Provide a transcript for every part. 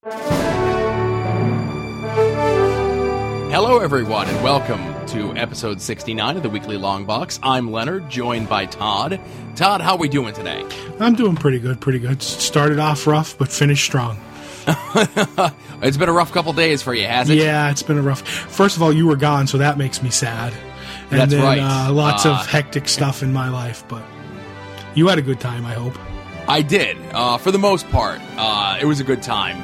Hello, everyone, and welcome to episode 69 of the Weekly Long Box. I'm Leonard, joined by Todd. Todd, how are we doing today? I'm doing pretty good. Started off rough, but finished strong. It's been a rough couple days for you, has it? Yeah, it's been a rough... First of all, you were gone, so that makes me sad. And That's then, right. Lots of hectic stuff in my life, but you had a good time, I hope. I did. For the most part, it was a good time.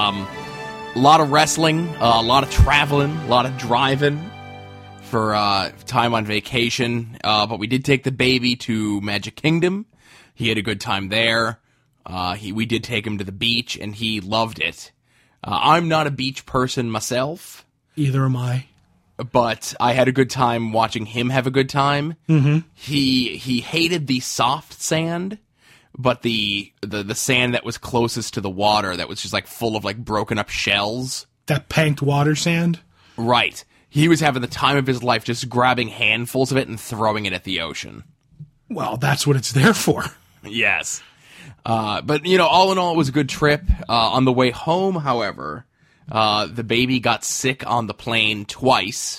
A lot of wrestling, a lot of traveling, a lot of driving for time on vacation. But we did take the baby to Magic Kingdom. He had a good time there. We did take him to the beach, and he loved it. I'm not a beach person myself. Either am I. But I had a good time watching him have a good time. Mm-hmm. He hated the soft sand. But the sand that was closest to the water, that was just like full of like broken up shells. That panked water sand? Right. He was having the time of his life just grabbing handfuls of it and throwing it at the ocean. Well, that's what it's there for. Yes. But, you know, all in all, it was a good trip. On the way home, however, the baby got sick on the plane twice.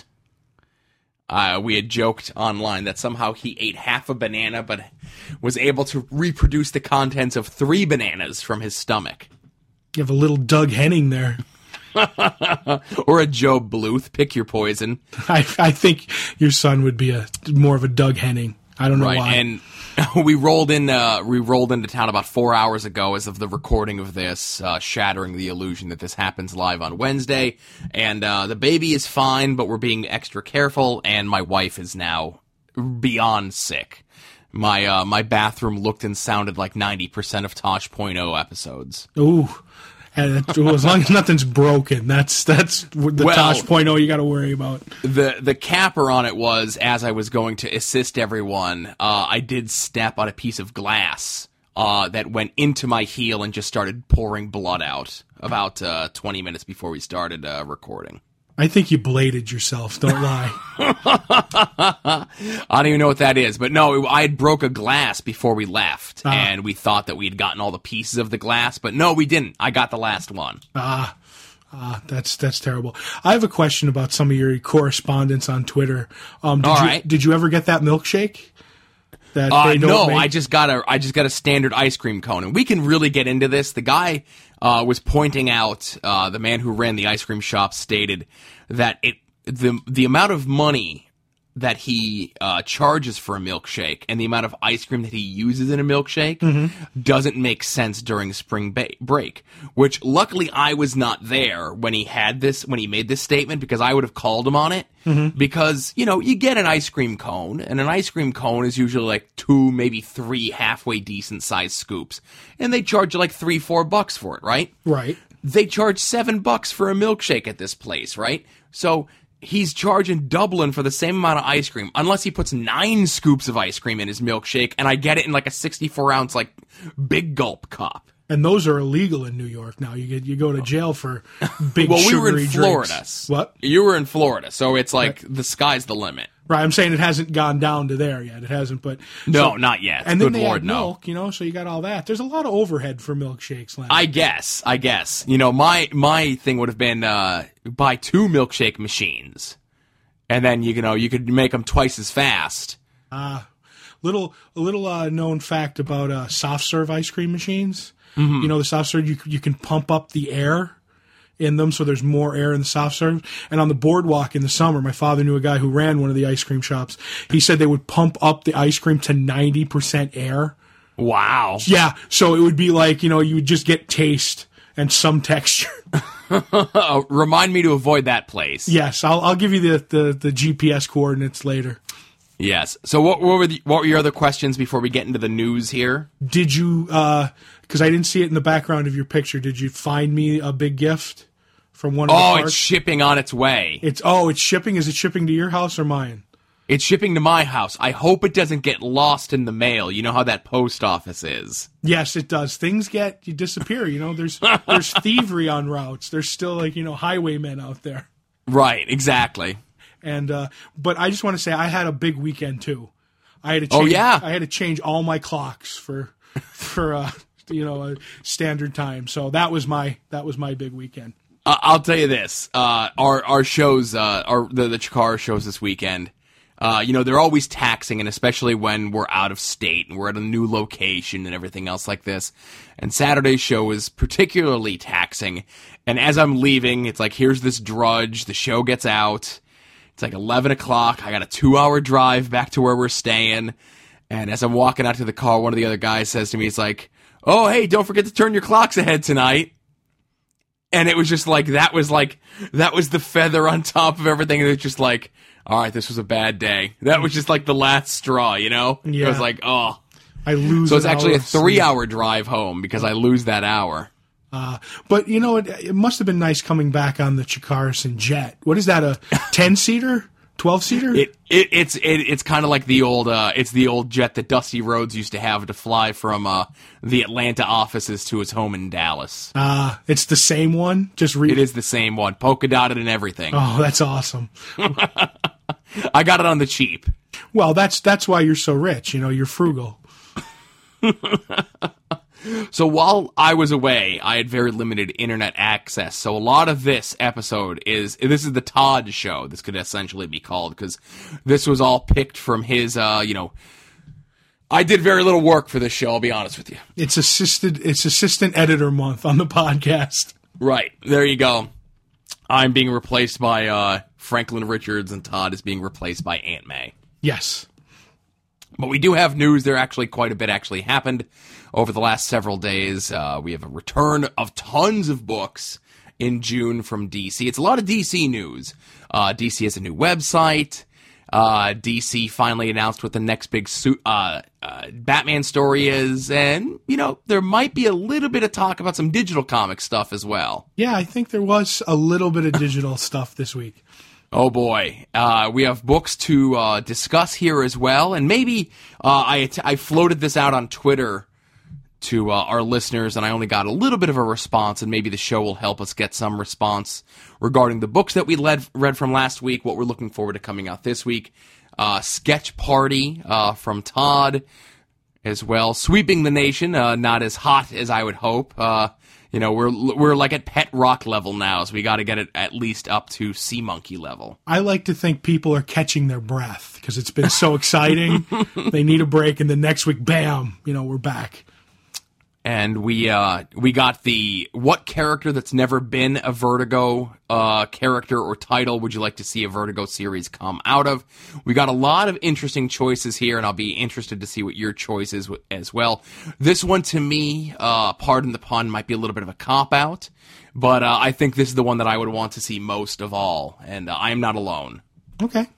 We had joked online that somehow he ate half a banana, but was able to reproduce the contents of 3 bananas from his stomach. You have a little Doug Henning there. Or a Joe Bluth. Pick your poison. I think your son would be more of a Doug Henning. I don't know why. And we rolled into town about 4 hours ago as of the recording of this, shattering the illusion that this happens live on Wednesday. And the baby is fine, but we're being extra careful, and my wife is now beyond sick. My bathroom looked and sounded like 90% of Tosh.0 episodes. Ooh. And as long as nothing's broken, that's the Tosh.0 you got to worry about. The capper on it was, as I was going to assist everyone, I did step on a piece of glass that went into my heel and just started pouring blood out about 20 minutes before we started recording. I think you bladed yourself, don't lie. I don't even know what that is, but no, I had broke a glass before we left, and we thought that we had gotten all the pieces of the glass, but no, we didn't. I got the last one. That's terrible. I have a question about some of your correspondence on Twitter. Did you ever get that milkshake? No, I just got a standard ice cream cone, and we can really get into this. The guy was pointing out, the man who ran the ice cream shop stated that the amount of money that he charges for a milkshake and the amount of ice cream that he uses in a milkshake doesn't make sense during spring break, which luckily I was not there when he made this statement, because I would have called him on it. Because, you know, you get an ice cream cone, and an ice cream cone is usually like 2, maybe 3 halfway decent sized scoops, and they charge you like $3-4 for it, right? Right. They charge $7 for a milkshake at this place, right? So he's charging Dublin for the same amount of ice cream, unless he puts 9 scoops of ice cream in his milkshake, and I get it in like a 64-ounce like big gulp cup. And those are illegal in New York now. You go to jail for big well, sugary we were in Florida. drinks. What? You were in Florida, so it's like the sky's the limit. Right, I'm saying it hasn't gone down to there yet. It hasn't, but... No, not yet. And Good then they Lord, add no. milk, you know, so you got all that. There's a lot of overhead for milkshakes, Leonard. I guess. You know, my thing would have been buy 2 milkshake machines, and then, you know, you could make them twice as fast. A little known fact about soft serve ice cream machines. You know, the soft serve, you can pump up the air in them, so there's more air in the soft serve. And on the boardwalk in the summer, my father knew a guy who ran one of the ice cream shops. He said they would pump up the ice cream to 90% air. Wow. Yeah, so it would be like, you know, you would just get taste and some texture. Remind me to avoid that place. Yes, I'll give you the GPS coordinates later. Yes. So what were your other questions before we get into the news here? Did you, because I didn't see it in the background of your picture, did you find me a big gift from one of the parks? It's shipping on its way. It's shipping? Is it shipping to your house or mine? It's shipping to my house. I hope it doesn't get lost in the mail. You know how that post office is. Yes, it does. Things you disappear, you know. There's thievery on routes. There's still, like, you know, highwaymen out there. Right, exactly. And but I just want to say I had a big weekend too. I had to change, Oh, yeah? I had to change all my clocks for standard time. So that was my big weekend. I'll tell you this: our shows, the Chikara shows this weekend. They're always taxing, and especially when we're out of state and we're at a new location and everything else like this. And Saturday's show is particularly taxing. And as I'm leaving, it's like, here's this drudge. The show gets out. It's like 11 o'clock. I got a 2-hour drive back to where we're staying. And as I'm walking out to the car, one of the other guys says to me, he's like, "Oh, hey, don't forget to turn your clocks ahead tonight." And it was just like, that was the feather on top of everything. And it was just like, all right, this was a bad day. That was just like the last straw, Yeah. It was like, oh. I lose. So it's actually a 3-hour drive home because I lose that hour. But it must have been nice coming back on the Chikarasin jet. What is that? A 10-seater, 12-seater? It's kind of like the old jet that Dusty Rhodes used to have to fly from the Atlanta offices to his home in Dallas. It's the same one. It is the same one, polka dotted and everything. Oh, that's awesome. I got it on the cheap. Well, that's why you're so rich. You're frugal. So while I was away, I had very limited internet access. So a lot of this episode is the Todd show. This could essentially be called, because this was all picked from his, I did very little work for this show, I'll be honest with you. It's assistant editor month on the podcast. Right. There you go. I'm being replaced by Franklin Richards, and Todd is being replaced by Aunt May. Yes. But we do have news. There quite a bit actually happened over the last several days. We have a return of tons of books in June from DC. It's a lot of DC news. DC has a new website. DC finally announced what the next big Batman story is. And, there might be a little bit of talk about some digital comic stuff as well. Yeah, I think there was a little bit of digital stuff this week. Oh boy, we have books to discuss here as well, and maybe I floated this out on Twitter to our listeners, and I only got a little bit of a response, and maybe the show will help us get some response regarding the books that we read from last week, what we're looking forward to coming out this week. Sketch Party from Todd as well, sweeping the nation, not as hot as I would hope. We're like at pet rock level now, so we got to get it at least up to sea monkey level. I like to think people are catching their breath because it's been so exciting. They need a break, and the next week, bam, we're back. And we got the what character that's never been a Vertigo character or title would you like to see a Vertigo series come out of? We got a lot of interesting choices here, and I'll be interested to see what your choice is as well. This one, to me, pardon the pun, might be a little bit of a cop-out, but I think this is the one that I would want to see most of all, and I am not alone. Okay.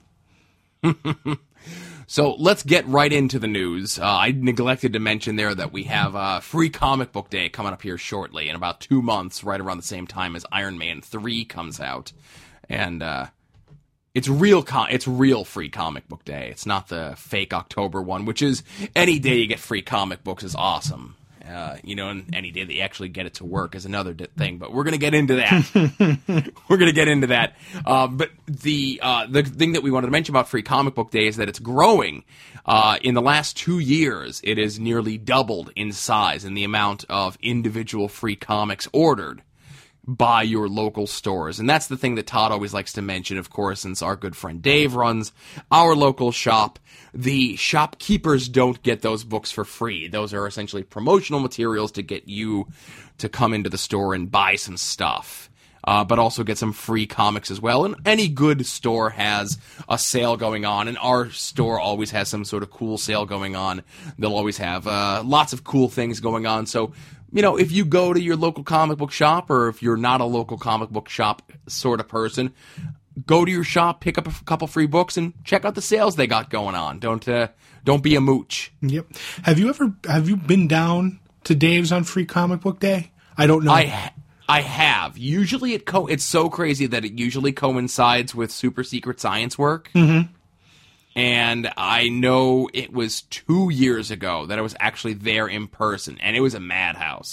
So let's get right into the news. I neglected to mention there that we have Free Comic Book Day coming up here shortly, in about 2 months, right around the same time as Iron Man 3 comes out. And it's real Free Comic Book Day. It's not the fake October one, which is any day you get free comic books is awesome. And any day that you actually get it to work is another thing, but we're going to get into that. We're going to get into that. But the thing that we wanted to mention about Free Comic Book Day is that it's growing. In the last 2 years, it has nearly doubled in size in the amount of individual free comics ordered by your local stores. And that's the thing that Todd always likes to mention, of course, since our good friend Dave runs our local shop. The shopkeepers don't get those books for free. Those are essentially promotional materials to get you to come into the store and buy some stuff. But also get some free comics as well. And any good store has a sale going on, and our store always has some sort of cool sale going on. They'll always have lots of cool things going on. So, if you go to your local comic book shop, or if you're not a local comic book shop sort of person, go to your shop, pick up a couple free books, and check out the sales they got going on. Don't be a mooch. Yep. Have you been down to Dave's on Free Comic Book Day? I don't know. I have. Usually it's so crazy that it usually coincides with super secret science work. Mm-hmm. And I know it was 2 years ago that I was actually there in person, and it was a madhouse.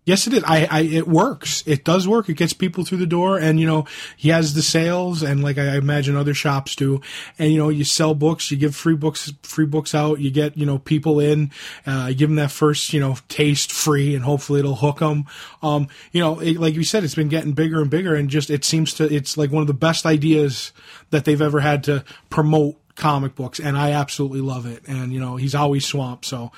Yes, it is. It works. It does work. It gets people through the door, and he has the sales, and like I imagine other shops do. And you sell books, you give free books out, you get people in, you give them that first taste free, and hopefully it'll hook them. Like you said, it's been getting bigger and bigger, and it's like one of the best ideas that they've ever had to promote comic books, and I absolutely love it. And he's always swamped, so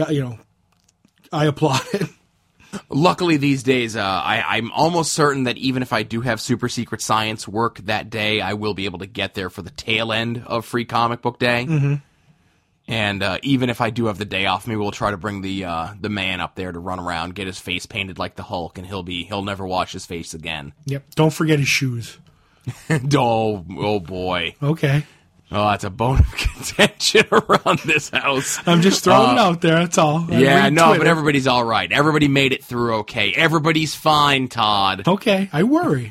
I applaud it. Luckily these days, I'm almost certain that even if I do have Super Secret Science work that day, I will be able to get there for the tail end of Free Comic Book Day. Mm-hmm. And even if I do have the day off, maybe we'll try to bring the man up there to run around, get his face painted like the Hulk, and he'll never wash his face again. Yep. Don't forget his shoes. Oh boy. Okay. Oh, that's a bone of contention around this house. I'm just throwing it out there, that's all. Yeah, no, but everybody's all right. Everybody made it through okay. Everybody's fine, Todd. Okay, I worry.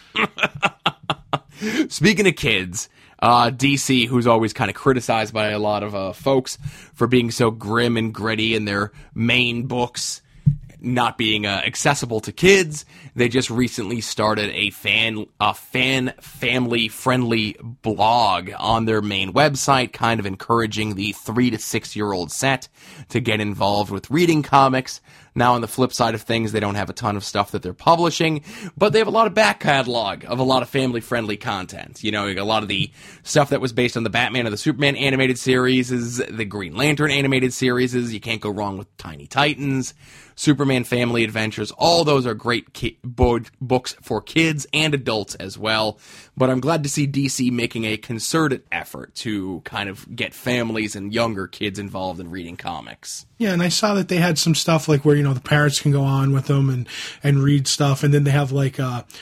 Speaking of kids, DC, who's always kind of criticized by a lot of folks for being so grim and gritty in their main books, not being accessible to kids, they just recently started a fan family friendly blog on their main website, kind of encouraging the 3 to 6 year old set to get involved with reading comics. Now, on the flip side of things, they don't have a ton of stuff that they're publishing, but they have a lot of back catalog of a lot of family-friendly content. A lot of the stuff that was based on the Batman and the Superman animated series, the Green Lantern animated series. You can't go wrong with Tiny Titans, Superman Family Adventures. All those are great books for kids and adults as well. But I'm glad to see DC making a concerted effort to kind of get families and younger kids involved in reading comics. Yeah, and I saw that they had some stuff like where the parents can go on with them and read stuff, and then they have like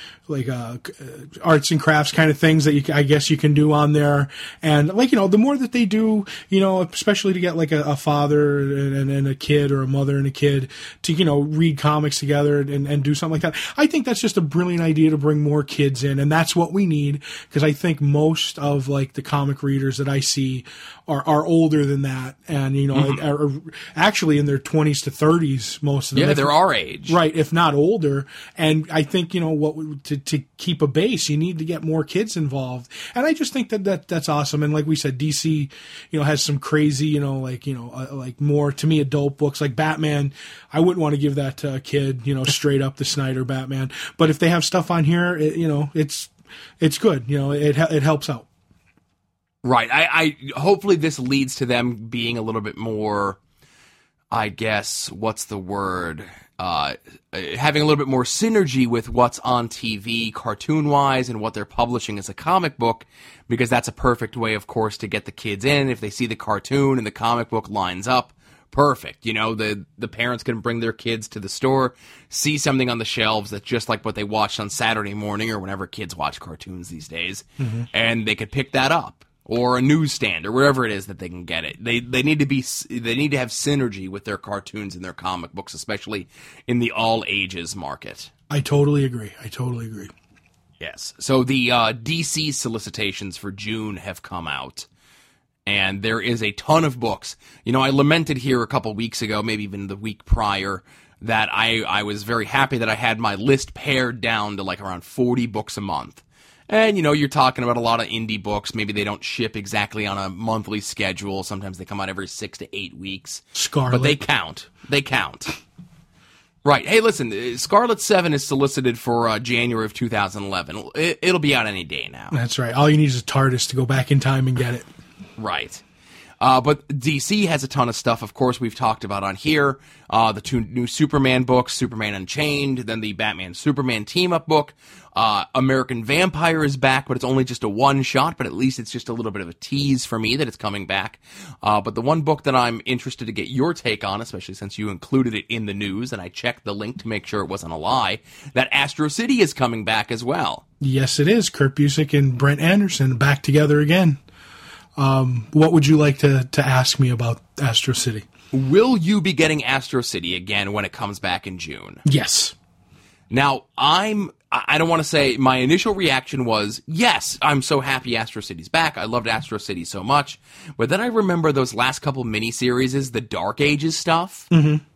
arts and crafts kind of things that I guess you can do on there. And the more that they do, especially to get like a father and a kid, or a mother and a kid to read comics together and do something like that. I think that's just a brilliant idea to bring more kids in, and that's what we need, because I think most of like the comic readers that I see are older than that, and are actually in their 20s to 30s, most of them. Yeah, they're our age, right? If not older. And I think to keep a base, you need to get more kids involved, and I just think that's awesome. And like we said, DC has some crazy like more, to me, adult books like Batman. I wouldn't want to give that to a kid, straight up the Snyder Batman. But if they have stuff on here, it's good. It helps out. Right. I hopefully this leads to them being a little bit more, I guess, what's the word? Having a little bit more synergy with what's on TV cartoon-wise and what they're publishing as a comic book, because that's a perfect way, of course, to get the kids in. If they see the cartoon and the comic book lines up, perfect. The parents can bring their kids to the store, see something on the shelves that's just like what they watched on Saturday morning or whenever kids watch cartoons these days, and they could pick that up. Or a newsstand, or wherever it is that they can get it. They need to have synergy with their cartoons and their comic books, especially in the all ages market. I totally agree. Yes. So the DC solicitations for June have come out, and there is a ton of books. I lamented here a couple weeks ago, maybe even the week prior, that I was very happy that I had my list pared down to like around 40 books a month. And, you're talking about a lot of indie books. Maybe they don't ship exactly on a monthly schedule. Sometimes they come out every 6 to 8 weeks. Scarlet. But they count. Right. Hey, listen, Scarlet 7 is solicited for January of 2011. It'll be out any day now. That's right. All you need is a TARDIS to go back in time and get it. Right. But DC has a ton of stuff, of course, we've talked about on here. The 2 new Superman books, Superman Unchained, then the Batman-Superman team-up book. American Vampire is back, but it's only just a one-shot, but at least it's just a little bit of a tease for me that it's coming back. But the one book that I'm interested to get your take on, especially since you included it in the news, and I checked the link to make sure it wasn't a lie, that Astro City is coming back as well. Yes, it is. Kurt Busiek and Brent Anderson back together again. What would you like to ask me about Astro City? Will you be getting Astro City again when it comes back in June? Yes. Now, I don't want to say my initial reaction was, yes, I'm so happy Astro City's back. I loved Astro City so much. But then I remember those last couple miniseries, the Dark Ages stuff. Mm-hmm.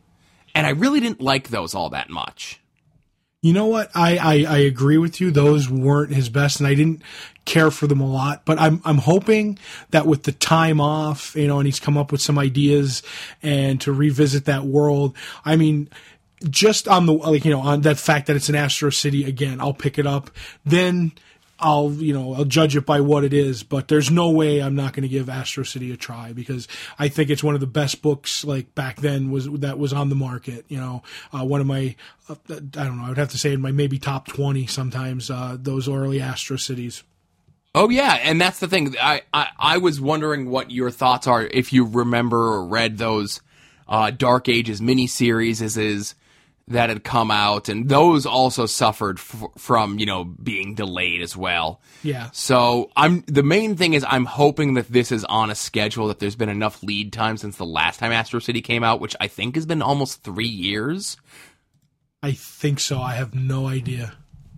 and I really didn't like those all that much. You know what? I agree with you. Those weren't his best, and I didn't care for them a lot. But I'm hoping that with the time off, and he's come up with some ideas and to revisit that world. I mean, just on on that fact that it's an Astro City again, I'll pick it up. Then I'll judge it by what it is, but there's no way I'm not going to give Astro City a try, because I think it's one of the best books like back then that was on the market. One of my, I don't know, I would have to say in my maybe top 20 sometimes, those early Astro Cities. Oh yeah, and that's the thing. I was wondering what your thoughts are if you remember or read those Dark Ages miniseries that had come out, and those also suffered from being delayed as well. Yeah. So the main thing is I'm hoping that this is on a schedule, that there's been enough lead time since the last time Astro City came out, which I think has been almost 3 years. I think so. I have no idea.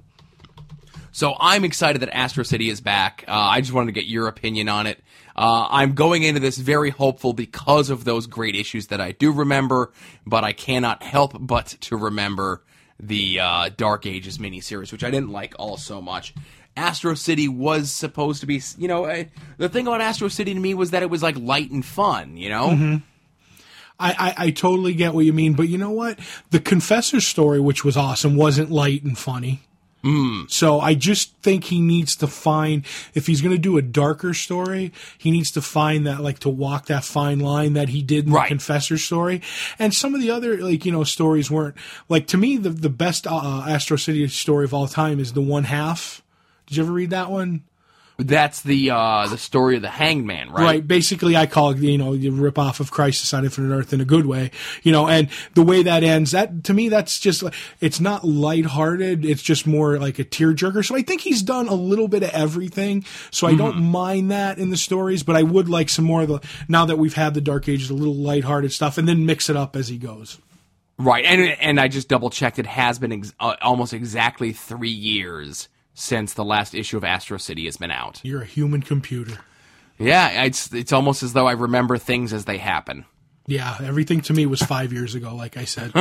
So I'm excited that Astro City is back. I just wanted to get your opinion on it. I'm going into this very hopeful because of those great issues that I do remember, but I cannot help but to remember the Dark Ages miniseries, which I didn't like all so much. Astro City was supposed to be, the thing about Astro City to me was that it was like light and fun, Mm-hmm. I totally get what you mean, but you know what? The Confessor story, which was awesome, wasn't light and funny. So I just think he needs to find, if he's going to do a darker story, he needs to find that, to walk that fine line that he did in the Confessor story. And some of the other, stories weren't, to me, the best Astro City story of all time is The One Half. Did you ever read that one? That's the story of the Hanged Man, right? Right. Basically, I call it, the rip-off of Crisis on Infinite Earth in a good way. And the way that ends, that to me, that's just, it's not lighthearted. It's just more like a tearjerker. So I think he's done a little bit of everything. So I don't mind that in the stories, but I would like some more of the, now that we've had the Dark Ages, a little lighthearted stuff, and then mix it up as he goes. Right. And I just double-checked. It has been almost exactly 3 years since the last issue of Astro City has been out. You're a human computer. Yeah, it's almost as though I remember things as they happen. Yeah, everything to me was 5 years ago, like I said.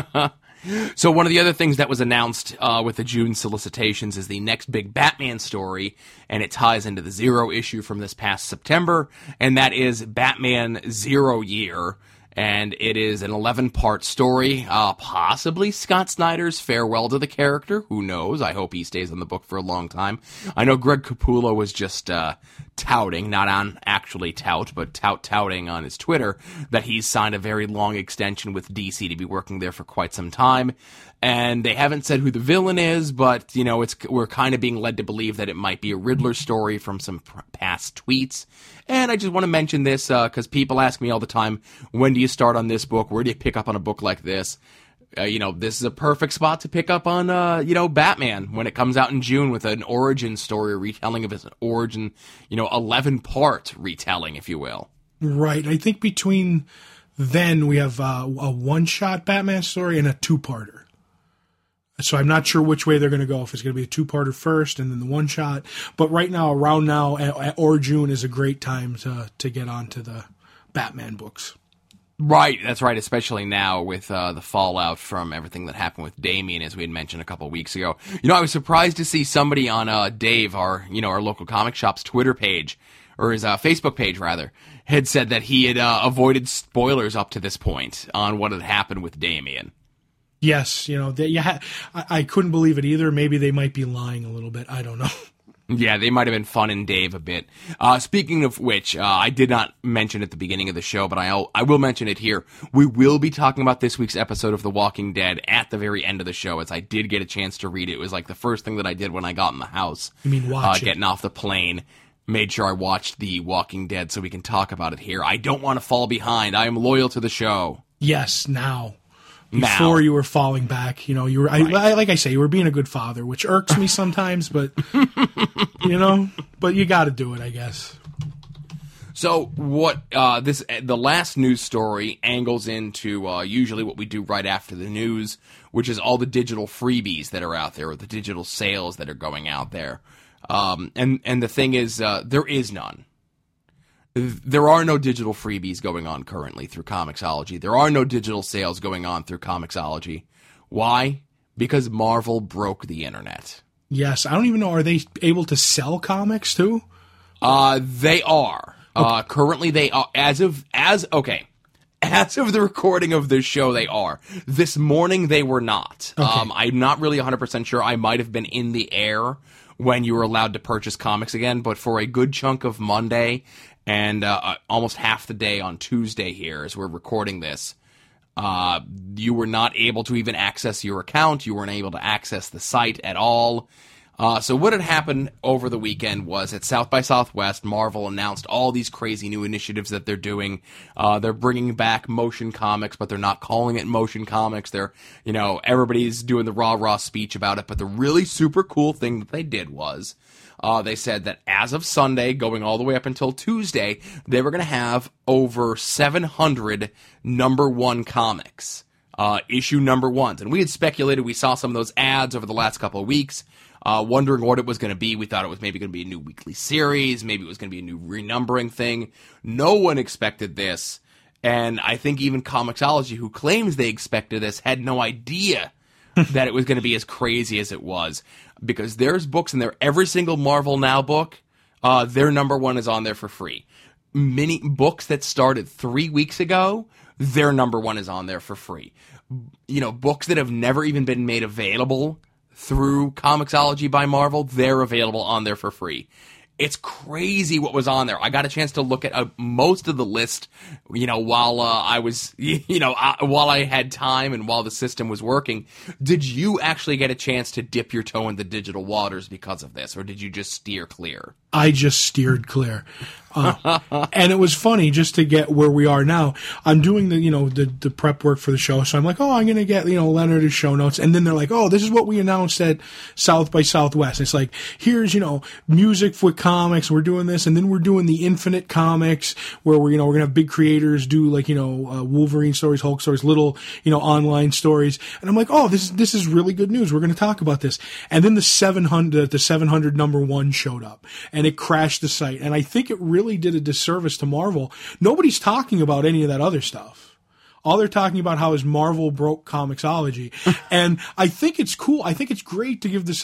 So one of the other things that was announced with the June solicitations is the next big Batman story, and it ties into the Zero issue from this past September, and that is Batman Zero Year. And it is an 11-part story, possibly Scott Snyder's farewell to the character. Who knows? I hope he stays on the book for a long time. I know Greg Capullo was just touting, not on actually tout, but touting on his Twitter, that he's signed a very long extension with DC to be working there for quite some time. And they haven't said who the villain is, but, we're kind of being led to believe that it might be a Riddler story from some past tweets. And I just want to mention this because people ask me all the time, when do you start on this book? Where do you pick up on a book like this? This is a perfect spot to pick up on, Batman when it comes out in June with an origin story, a retelling of his origin, 11-part retelling, if you will. Right. I think between then we have a one-shot Batman story and a two-parter. So I'm not sure which way they're going to go, if it's going to be a two-parter first and then the one-shot. But right now, around now or June is a great time to get onto the Batman books. Right, that's right, especially now with the fallout from everything that happened with Damian, as we had mentioned a couple of weeks ago. I was surprised to see somebody on Dave, our local comic shop's Twitter page, or his Facebook page, rather, had said that he had avoided spoilers up to this point on what had happened with Damian. Yes, I couldn't believe it either. Maybe they might be lying a little bit. I don't know. Yeah, they might have been funning Dave a bit. Speaking of which, I did not mention at the beginning of the show, but I will mention it here. We will be talking about this week's episode of The Walking Dead at the very end of the show, as I did get a chance to read it. It was like the first thing that I did when I got in the house. You mean watch it? Getting off the plane. Made sure I watched The Walking Dead so we can talk about it here. I don't want to fall behind. I am loyal to the show. Yes, now. Before you were falling back, you were, right. Like I say, you were being a good father, which irks me sometimes, but, but you got to do it, I guess. So what, the last news story angles into, usually what we do right after the news, which is all the digital freebies that are out there, or the digital sales that are going out there. And the thing is, there is none. There are no digital freebies going on currently through Comixology. There are no digital sales going on through Comixology. Why? Because Marvel broke the internet. Yes, I don't even know. Are they able to sell comics too? They are. Okay. Currently, they are. As of the recording of this show, they are. This morning, they were not. Okay. I'm not really 100% sure. I might have been in the air when you were allowed to purchase comics again, but for a good chunk of Monday and almost half the day on Tuesday here as we're recording this, you were not able to even access your account. You weren't able to access the site at all. So what had happened over the weekend was at South by Southwest, Marvel announced all these crazy new initiatives that they're doing. They're bringing back motion comics, but they're not calling it motion comics. They're, everybody's doing the rah-rah speech about it. But the really super cool thing that they did was they said that as of Sunday, going all the way up until Tuesday, they were going to have over 700 number one comics, issue number ones. And we had speculated, we saw some of those ads over the last couple of weeks, wondering what it was going to be. We thought it was maybe going to be a new weekly series. Maybe it was going to be a new renumbering thing. No one expected this. And I think even Comixology, who claims they expected this, had no idea that it was going to be as crazy as it was. Because there's books in there. Every single Marvel Now book, their number one is on there for free. Many books that started 3 weeks ago, their number one is on there for free. Books that have never even been made available through Comixology by Marvel, they're available on there for free. It's crazy what was on there. I got a chance to look at most of the list, while I was, while I had time and while the system was working. Did you actually get a chance to dip your toe in the digital waters because of this, or did you just steer clear? I just steered clear. And it was funny just to get where we are now. I'm doing the prep work for the show. So I'm like, I'm going to get, Leonard's show notes. And then they're like, this is what we announced at South by Southwest. It's like, here's, music with comics. We're doing this. And then we're doing the Infinite comics where we're going to have big creators do Wolverine stories, Hulk stories, little, online stories. And I'm like, this is really good news. We're going to talk about this. And then the 700 number one showed up and it crashed the site. And I think it really did a disservice to Marvel. Nobody's talking about any of that other stuff. All they're talking about how is Marvel broke Comixology. And I think it's cool. I think it's great to give the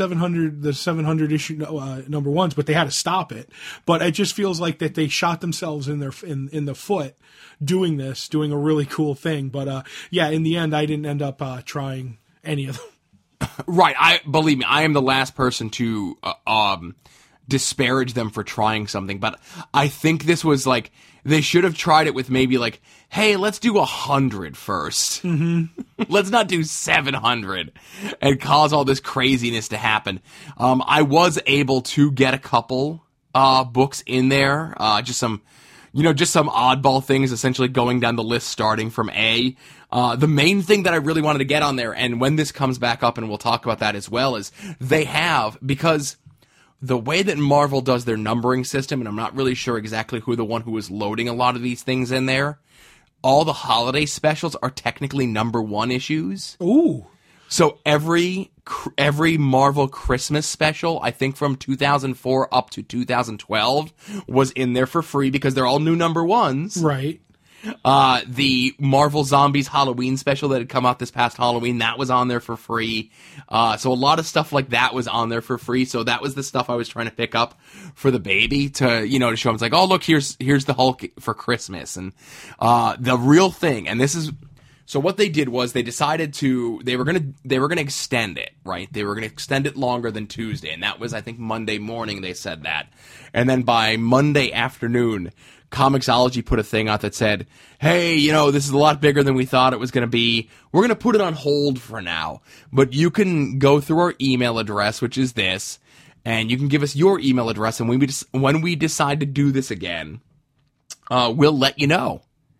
700 issue number ones, but they had to stop it. But it just feels like that they shot themselves in the foot doing a really cool thing. But in the end, I didn't end up trying any of them. Right. Believe me, I am the last person to disparage them for trying something, but I think this was they should have tried it with maybe hey, let's do 100 first. Mm-hmm. Let's not do 700 and cause all this craziness to happen. I was able to get a couple books in there, just some oddball things, essentially going down the list starting from A. The main thing that I really wanted to get on there, and when this comes back up, and we'll talk about that as well, is because the way that Marvel does their numbering system, and I'm not really sure exactly who the one who was loading a lot of these things in there, all the holiday specials are technically number one issues. Ooh. So every Marvel Christmas special, I think from 2004 up to 2012, was in there for free because they're all new number ones. Right. The Marvel Zombies Halloween special that had come out this past Halloween, that was on there for free. So a lot of stuff like that was on there for free. So that was the stuff I was trying to pick up for the baby to show him. It's like, look, here's the Hulk for Christmas. And, the real thing, and this is, so what they did was they decided they were going to extend it, right? They were going to extend it longer than Tuesday. And that was, I think, Monday morning they said that. And then by Monday afternoon, Comixology put a thing out that said, hey, this is a lot bigger than we thought it was going to be. We're going to put it on hold for now. But you can go through our email address, which is this, and you can give us your email address. And when we decide to do this again, we'll let you know.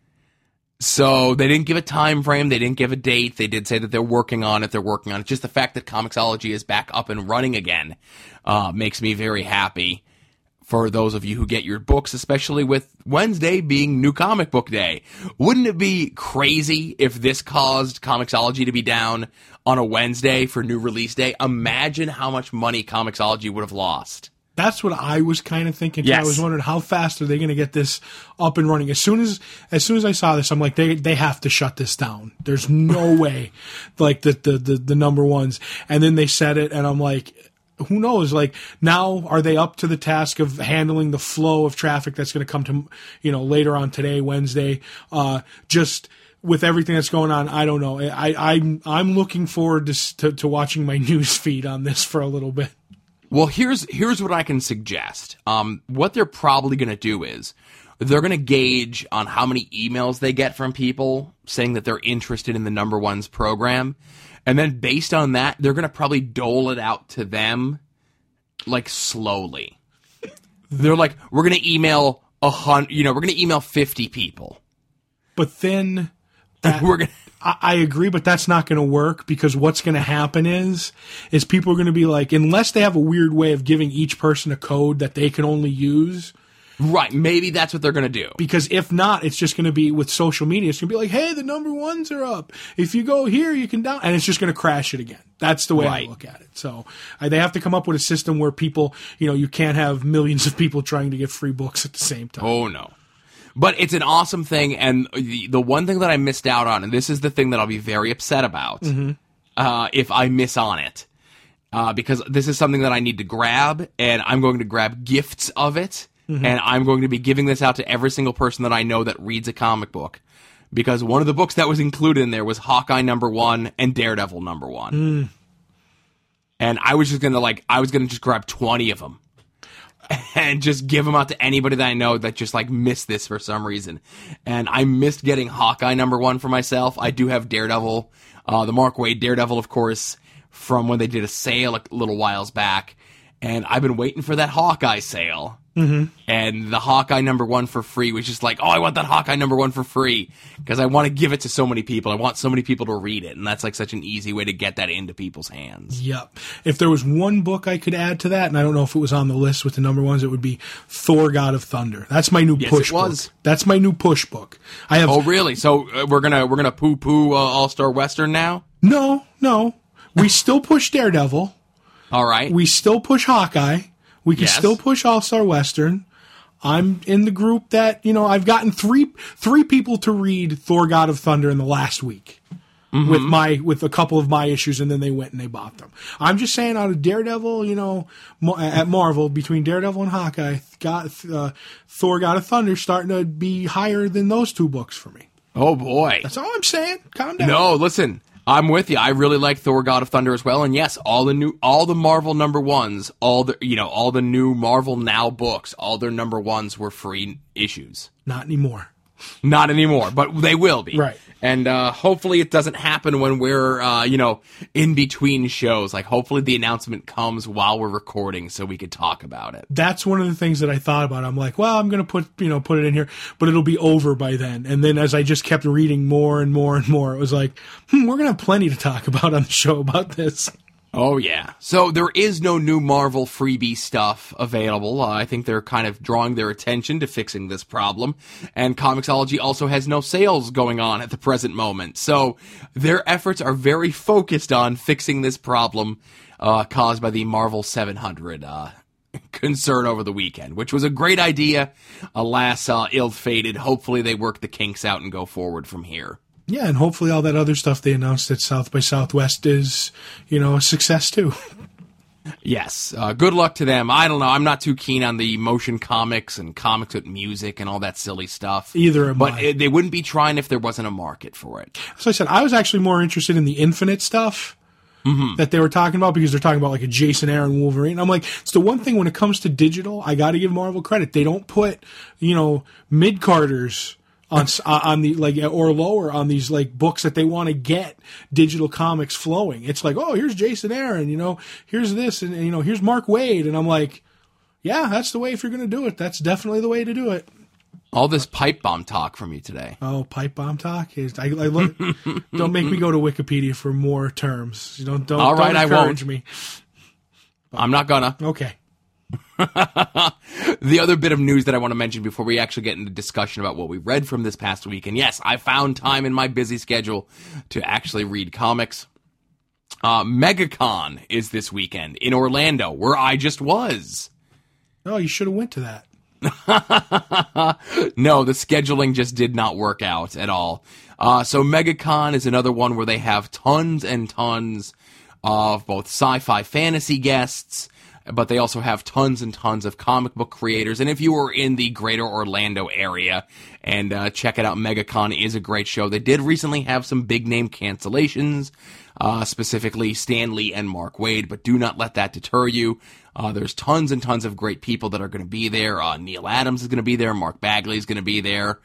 So they didn't give a time frame. They didn't give a date. They did say that they're working on it. Just the fact that Comixology is back up and running again makes me very happy. For those of you who get your books, especially with Wednesday being New Comic Book Day. Wouldn't it be crazy if this caused Comixology to be down on a Wednesday for new release day? Imagine how much money Comixology would have lost. That's what I was kind of thinking. Yes. I was wondering how fast are they going to get this up and running. As soon as I saw this, I'm like, they have to shut this down. There's no way, like the number ones. And then they said it, and I'm like, who knows? Like, now are they up to the task of handling the flow of traffic that's going to come to, later on today, Wednesday? Just with everything that's going on, I don't know. I'm looking forward to watching my news feed on this for a little bit. Well, here's what I can suggest. What they're probably going to do is they're going to gauge on how many emails they get from people saying that they're interested in the number ones program. And then based on that, they're going to probably dole it out to them like slowly. They're like, we're going to email 100, we're going to email 50 people. But then we're going to I agree, but that's not going to work, because what's going to happen is people are going to be like, unless they have a weird way of giving each person a code that they can only use. Right. Maybe that's what they're going to do. Because if not, it's just going to be with social media. It's going to be like, hey, the number ones are up. If you go here, you can down. And it's just going to crash it again. That's the way I look at it. So they have to come up with a system where people, you can't have millions of people trying to get free books at the same time. Oh, no. But it's an awesome thing, and the one thing that I missed out on, and this is the thing that I'll be very upset about if I miss on it, because this is something that I need to grab, and I'm going to grab gifts of it, and I'm going to be giving this out to every single person that I know that reads a comic book, because one of the books that was included in there was Hawkeye #1 and Daredevil #1. And I was just going to just grab 20 of them. And just give them out to anybody that I know that just missed this for some reason. And I missed getting Hawkeye #1 for myself. I do have Daredevil, the Mark Waid Daredevil, of course, from when they did a sale a little whiles back. And I've been waiting for that Hawkeye sale. And the Hawkeye #1 for free was just like, oh, I want that Hawkeye #1 for free, because I want to give it to so many people. I want so many people to read it, and that's such an easy way to get that into people's hands. Yep. If there was one book I could add to that, and I don't know if it was on the list with the number ones, it would be Thor: God of Thunder. That's my new push book. That's my new push book. I have. Oh, really? So we're gonna poo-poo All-Star Western now? No. We still push Daredevil. All right. We still push Hawkeye. We can still push All-Star Western. I'm in the group that, I've gotten three people to read Thor: God of Thunder in the last week with a couple of my issues, and then they went and they bought them. I'm just saying, out of Daredevil, at Marvel, between Daredevil and Hawkeye, Thor: God of Thunder starting to be higher than those two books for me. Oh, boy. That's all I'm saying. Calm down. No, listen. I'm with you. I really like Thor: God of Thunder as well. And yes, all the Marvel #1s, all the new Marvel Now books, all their #1s were free issues. Not anymore. Not anymore, but they will be. Right. And hopefully it doesn't happen when we're, in between shows. Hopefully the announcement comes while we're recording so we could talk about it. That's one of the things that I thought about. I'm like, well, I'm going to put it in here, but it'll be over by then. And then as I just kept reading more and more and more, it was like, we're going to have plenty to talk about on the show about this. Oh, yeah. So there is no new Marvel freebie stuff available. I think they're kind of drawing their attention to fixing this problem. And Comixology also has no sales going on at the present moment. So their efforts are very focused on fixing this problem caused by the Marvel 700 concern over the weekend, which was a great idea. Alas, ill-fated. Hopefully they work the kinks out and go forward from here. Yeah, and hopefully all that other stuff they announced at South by Southwest is, a success too. Yes, good luck to them. I don't know. I'm not too keen on the motion comics and comics with music and all that silly stuff. Either am I. But they wouldn't be trying if there wasn't a market for it. So I said, I was actually more interested in the Infinite stuff that they were talking about, because they're talking about a Jason Aaron Wolverine. I'm like, it's the one thing when it comes to digital, I got to give Marvel credit. They don't put, mid-Carters on the or lower on these books that they want to get digital comics flowing. It's like, oh, here's Jason Aaron, here's this, and here's Mark Waid, and I'm like, yeah, that's the way. If you're going to do it, that's definitely the way to do it. All this pipe bomb talk from you today. Oh, pipe bomb talk is. I look. Don't make me go to Wikipedia for more terms. Don't. All right, don't encourage me. I'm not gonna. Okay. The other bit of news that I want to mention before we actually get into discussion about what we read from this past week, and yes, I found time in my busy schedule to actually read comics. MegaCon is this weekend in Orlando, where I just was. Oh, you should have went to that. No, the scheduling just did not work out at all. So MegaCon is another one where they have tons and tons of both sci-fi fantasy guests, but they also have tons and tons of comic book creators. And if you were in the greater Orlando area, and check it out, MegaCon is a great show. They did recently have some big name cancellations, specifically Stan Lee and Mark Waid, but do not let that deter you. There's tons and tons of great people that are going to be there. Neil Adams is going to be there. Mark Bagley is going to be there.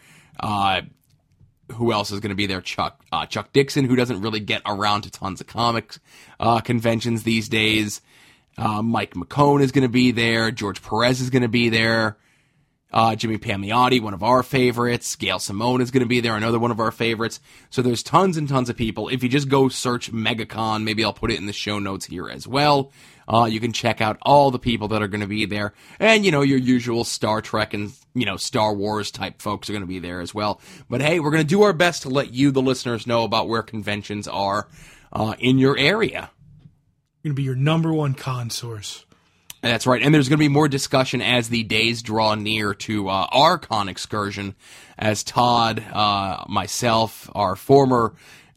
Who else is going to be there? Chuck Dixon, who doesn't really get around to tons of comics conventions these days. Mike McCone is going to be there. George Perez is going to be there. Jimmy Palmiotti, one of our favorites. Gail Simone is going to be there, another one of our favorites. So there's tons and tons of people. If you just go search MegaCon, maybe I'll put it in the show notes here as well. You can check out all the people that are going to be there. And, your usual Star Trek and, Star Wars type folks are going to be there as well. But hey, we're going to do our best to let you, the listeners, know about where conventions are in your area. Going to be your number one con source. That's right, and there's going to be more discussion as the days draw near to our con excursion, as Todd, myself, our former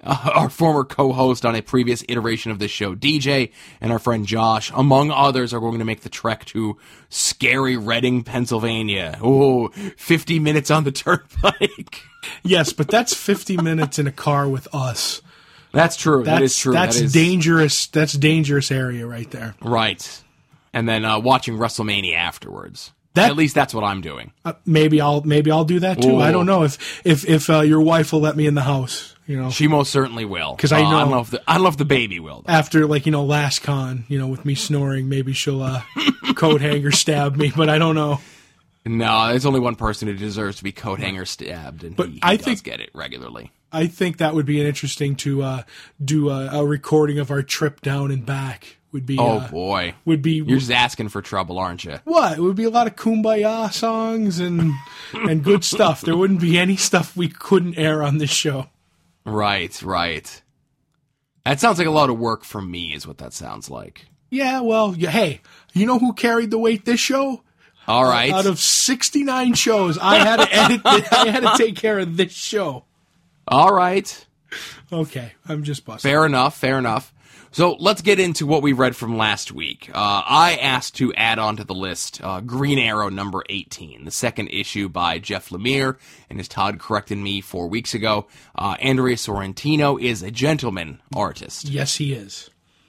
co-host on a previous iteration of this show, DJ, and our friend Josh, among others, are going to make the trek to scary Reading, Pennsylvania. Oh, 50 minutes on the turnpike. Yes, but that's 50 minutes in a car with us. That's true. That is true. That's dangerous. That's dangerous area right there. Right. And then watching WrestleMania afterwards. At least that's what I'm doing. Maybe I'll do that too. Ooh. I don't know if your wife will let me in the house. She most certainly will. Because I know I don't know if the baby will. Though. After last con, with me snoring, maybe she'll coat hanger stab me. But I don't know. No, there's only one person who deserves to be coat hanger stabbed, and he does get it regularly. I think that would be interesting to do a recording of our trip down and back. Would be, boy. You're just asking for trouble, aren't you? What? It would be a lot of Kumbaya songs and good stuff. There wouldn't be any stuff we couldn't air on this show. Right. That sounds like a lot of work for me, is what that sounds like. Yeah, well, hey, you know who carried the weight this show? All right. Out of 69 shows, I had to edit. I had to take care of this show. All right. Okay, I'm just busting. Fair enough. So let's get into what we read from last week. I asked to add on to the list Green Arrow number 18, the second issue by Jeff Lemire, and as Todd corrected me 4 weeks ago, Andrea Sorrentino is a gentleman artist. Yes, he is.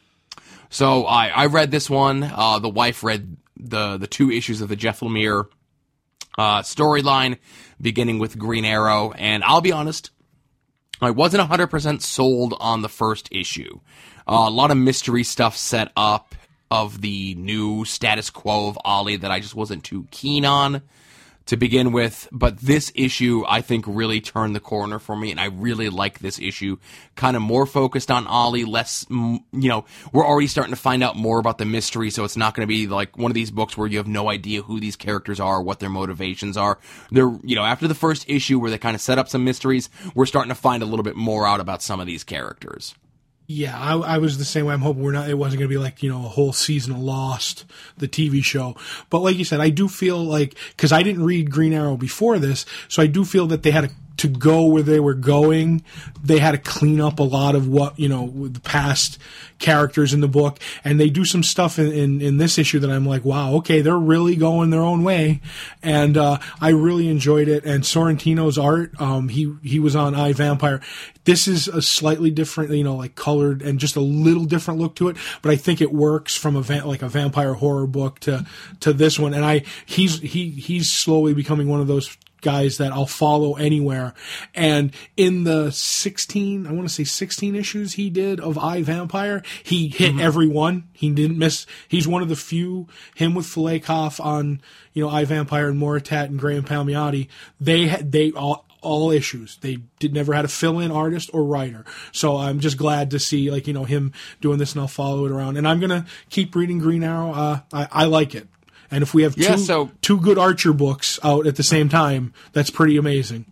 So I read this one. The wife read the 2 issues of the Jeff Lemire storyline, beginning with Green Arrow, and I'll be honest, I wasn't 100% sold on the first issue. A lot of mystery stuff set up of the new status quo of Ollie that I just wasn't too keen on to begin with. But this issue, I think, really turned the corner for me, and I really like this issue. Kind of more focused on Ollie, less, we're already starting to find out more about the mystery, so it's not going to be like one of these books where you have no idea who these characters are, what their motivations are. They're, after the first issue where they kind of set up some mysteries, we're starting to find a little bit more out about some of these characters. Yeah, I was the same way. I'm hoping it wasn't going to be like, a whole season of Lost, the TV show. But like you said, I do feel like, because I didn't read Green Arrow before this, so I do feel that they had to go where they were going. They had to clean up a lot of what, with the past characters in the book. And they do some stuff in this issue that I'm like, wow, okay, they're really going their own way. And I really enjoyed it. And Sorrentino's art, he was on iVampire. This is a slightly different, like colored and just a little different look to it, but I think it works from a vampire horror book to this one. And he's slowly becoming one of those guys that I'll follow anywhere. And in the 16 issues he did of iVampire, he hit every one. He didn't miss. He's one of the few, him with Filekoff on, iVampire and Moritat and Graham Palmiotti, they all issues. They never had a fill-in artist or writer. So I'm just glad to see, him doing this, and I'll follow it around. And I'm going to keep reading Green Arrow. I like it. And if we have two good Archer books out at the same time, that's pretty amazing.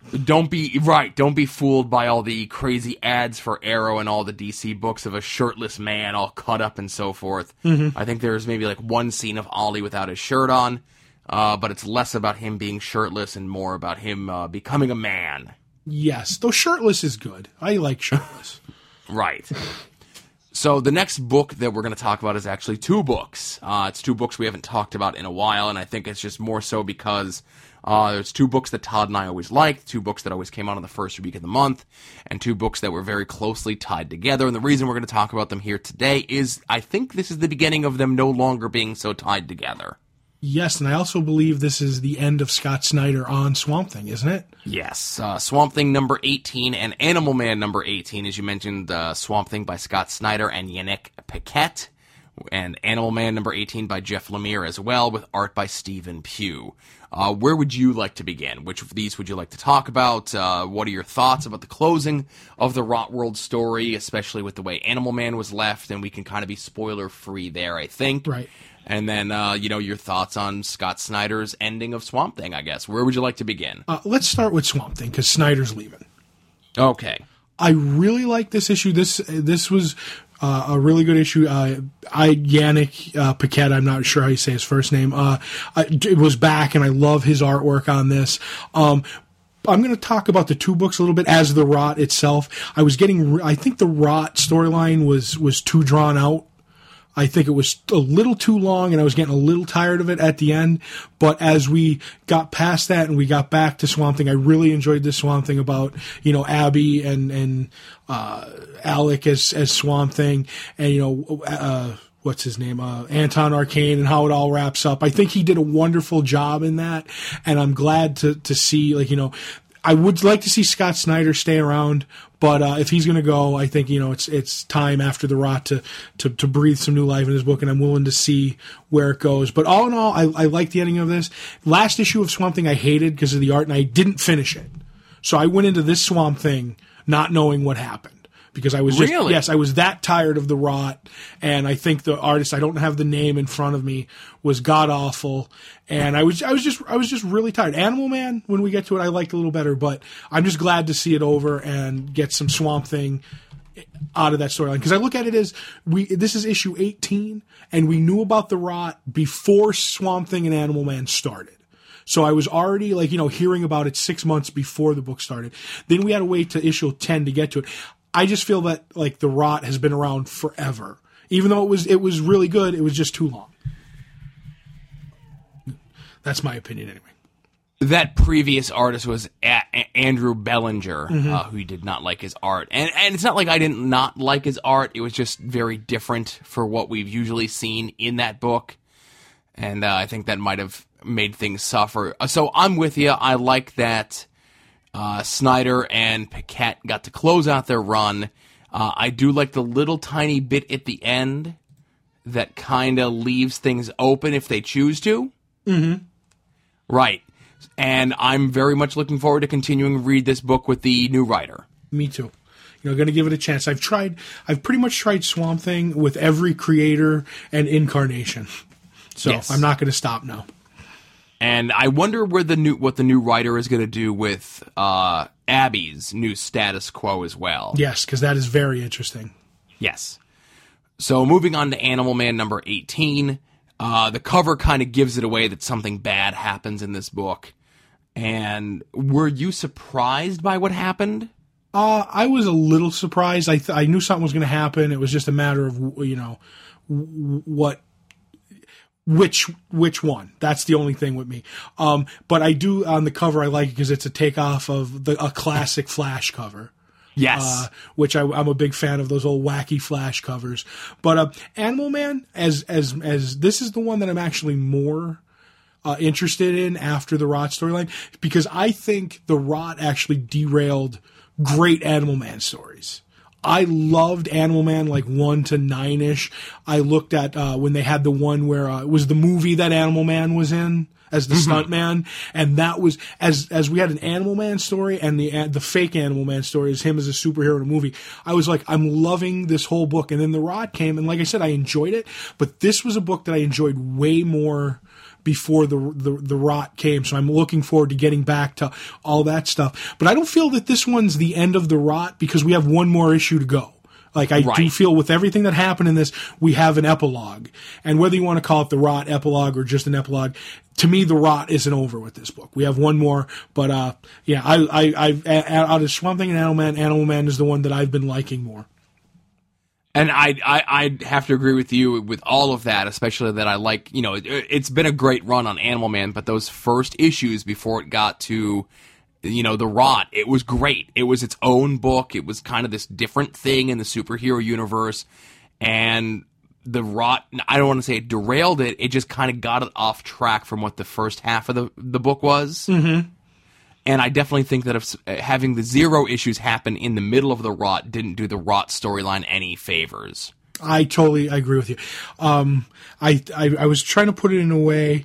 Don't be fooled by all the crazy ads for Arrow and all the DC books of a shirtless man all cut up and so forth. I think there's maybe like one scene of Ollie without his shirt on, but it's less about him being shirtless and more about him becoming a man. Yes, though shirtless is good. I like shirtless. Right. So the next book that we're going to talk about is actually two books. It's two books we haven't talked about in a while, and I think it's just more so because there's two books that Todd and I always liked, two books that always came out on the first week of the month, and two books that were very closely tied together. And the reason we're going to talk about them here today is I think this is the beginning of them no longer being so tied together. Yes, and I also believe this is the end of Scott Snyder on Swamp Thing, isn't it? Yes. Swamp Thing number 18 and Animal Man number 18, as you mentioned, Swamp Thing by Scott Snyder and Yannick Paquette, and Animal Man number 18 by Jeff Lemire as well, with art by Stephen Pugh. Where would you like to begin? Which of these would you like to talk about? What are your thoughts about the closing of the Rot World story, especially with the way Animal Man was left? And we can kind of be spoiler-free there, I think. Right. And then, your thoughts on Scott Snyder's ending of Swamp Thing, I guess. Where would you like to begin? Let's start with Swamp Thing, because Snyder's leaving. Okay. I really like this issue. This was a really good issue. Yannick Paquette, I'm not sure how you say his first name, it was back, and I love his artwork on this. I'm going to talk about the two books a little bit as the Rot itself. I think the Rot storyline was too drawn out. I think it was a little too long, and I was getting a little tired of it at the end. But as we got past that and we got back to Swamp Thing, I really enjoyed this Swamp Thing about, Abby and Alec as Swamp Thing, and what's his name, Anton Arcane, and how it all wraps up. I think he did a wonderful job in that, and I'm glad to see, I would like to see Scott Snyder stay around, but if he's going to go, I think it's time after the Rot to breathe some new life in his book, and I'm willing to see where it goes. But all in all, I like the ending of this. Last issue of Swamp Thing I hated because of the art, and I didn't finish it. So I went into this Swamp Thing not knowing what happened. Because I was I was that tired of the Rot, and I think the artist, I don't have the name in front of me, was god awful, and I was just really tired. Animal Man, when we get to it, I liked a little better, but I'm just glad to see it over and get some Swamp Thing out of that storyline. Because I look at it as this is issue 18, and we knew about the Rot before Swamp Thing and Animal Man started. So I was already hearing about it 6 months before the book started. Then we had to wait to issue 10 to get to it. I just feel that the Rot has been around forever. Even though it was really good, it was just too long. That's my opinion anyway. That previous artist was Andrew Bellinger, who did not like his art. And it's not like I didn't not like his art. It was just very different for what we've usually seen in that book. And I think that might have made things suffer. So I'm with you. I like that Snyder and Paquette got to close out their run. I do like the little tiny bit at the end that kind of leaves things open if they choose to. Mm-hmm. Right. And I'm very much looking forward to continuing to read this book with the new writer. Me too. Going to give it a chance. I've pretty much tried Swamp Thing with every creator and incarnation. So yes. I'm not going to stop now. And I wonder what the new writer is going to do with Abby's new status quo as well. Yes, because that is very interesting. Yes. So moving on to Animal Man number 18, the cover kind of gives it away that something bad happens in this book. And were you surprised by what happened? I was a little surprised. I knew something was going to happen. It was just a matter of which one. That's the only thing with me. But I do, on the cover, I like it because it's a takeoff of a classic Flash cover. Yes. Which I'm a big fan of, those old wacky Flash covers. But Animal Man, as this is the one that I'm actually more interested in after the Rot storyline, because I think the Rot actually derailed great Animal Man stories. I loved Animal Man 1 to 9-ish. I looked at when they had the one where it was the movie that Animal Man was in as the stuntman, and that was as we had an Animal Man story and the fake Animal Man story is him as a superhero in a movie. I was like, I'm loving this whole book, and then the Rot came, and like I said, I enjoyed it, but this was a book that I enjoyed way more before the rot came. So I'm looking forward to getting back to all that stuff. But I don't feel that this one's the end of the rot because we have one more issue to go. Like, I do feel with everything that happened in this, we have an epilogue. And whether you want to call it the rot epilogue or just an epilogue, to me, the rot isn't over with this book. We have one more, but, yeah, I out of Swamp Thing and Animal Man is the one that I've been liking more. And I'd have to agree with you with all of that, especially that I like, you know, it's been a great run on Animal Man, but those first issues before it got to, you know, the rot, it was great. It was its own book. It was kind of this different thing in the superhero universe. And the rot, I don't want to say it derailed it. It just kind of got it off track from what the first half of the book was. Mm-hmm. And I definitely think that if having the Zero issues happen in the middle of the rot didn't do the rot storyline any favors. I totally agree with you. I was trying to put it in a way,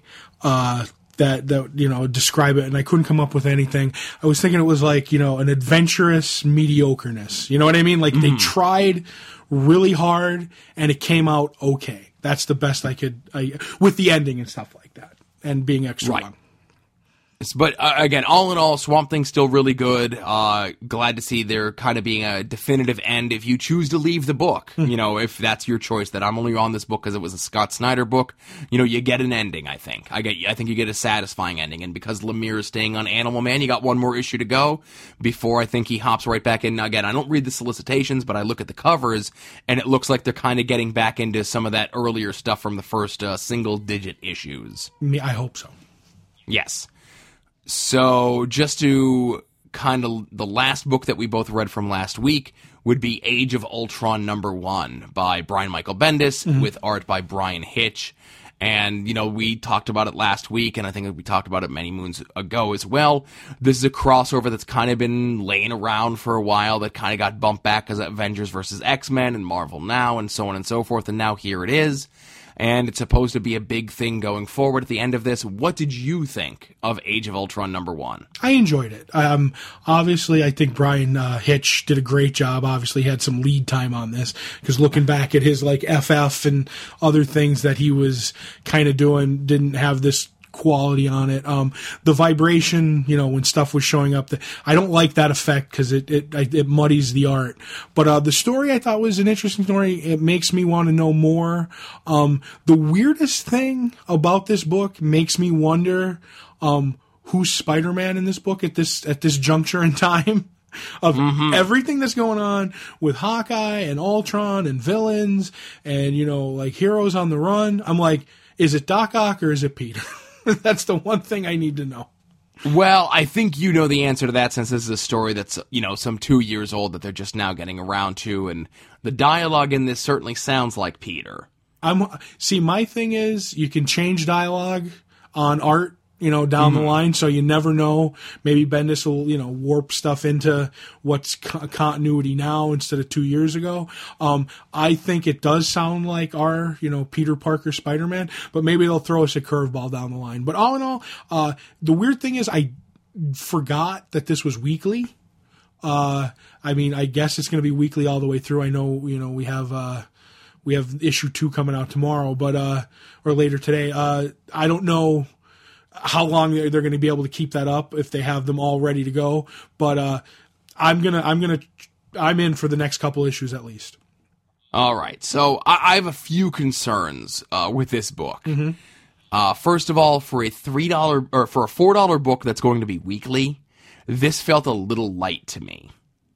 that you know, describe it, and I couldn't come up with anything. I was thinking it was like, you know, an adventurous mediocreness. You know what I mean? Like, they tried really hard and it came out okay. That's the best I could, with the ending and stuff like that, and being extra long. But again, all in all, Swamp Thing's still really good. Glad to see there kind of being a definitive end if you choose to leave the book. You know, if that's your choice, that I'm only on this book because it was a Scott Snyder book. You know, you get an ending. I think you get a satisfying ending. And because Lemire is staying on Animal Man, you got one more issue to go before I think he hops right back in. Now, again, I don't read the solicitations, but I look at the covers, and it looks like they're kind of getting back into some of that earlier stuff from the first single-digit issues. I hope so. Yes. So, just to kind of, the last book that we both read from last week would be Age of Ultron #1 by Brian Michael Bendis with art by Brian Hitch. And, you know, we talked about it last week, and I think we talked about it many moons ago as well. This is a crossover that's kind of been laying around for a while, that kind of got bumped back as Avengers vs. X-Men and Marvel Now and so on and so forth, and now here it is. And it's supposed to be a big thing going forward at the end of this. What did you think of Age of Ultron #1? I enjoyed it. Obviously, I think Brian Hitch did a great job. Obviously, had some lead time on this, because looking back at his like FF and other things that he was kind of doing, didn't have this quality on it. The vibration, you know, when stuff was showing up, I don't like that effect because it muddies the art. But the story I thought was an interesting story. It makes me want to know more. The weirdest thing about this book makes me wonder who's Spider-Man in this book at this juncture in time. Of everything that's going on with Hawkeye and Ultron and villains and, you know, like heroes on the run. I'm like, is it Doc Ock or is it Peter? That's the one thing I need to know. Well, I think you know the answer to that, since this is a story that's, you know, some 2 years old that they're just now getting around to, and the dialogue in this certainly sounds like Peter. See, my thing is, you can change dialogue on art, you know, down the line, so you never know. Maybe Bendis will, you know, warp stuff into what's continuity now instead of 2 years ago. I think it does sound like our, you know, Peter Parker Spider-Man, but maybe they'll throw us a curveball down the line. But all in all, the weird thing is I forgot that this was weekly. I mean, I guess it's going to be weekly all the way through. I know, you know, we have issue 2 coming out tomorrow, but or later today. I don't know how long they're going to be able to keep that up if they have them all ready to go. But I'm in for the next couple issues at least. All right. So I have a few concerns with this book. First of all, for a $3 or for a $4 book that's going to be weekly, this felt a little light to me.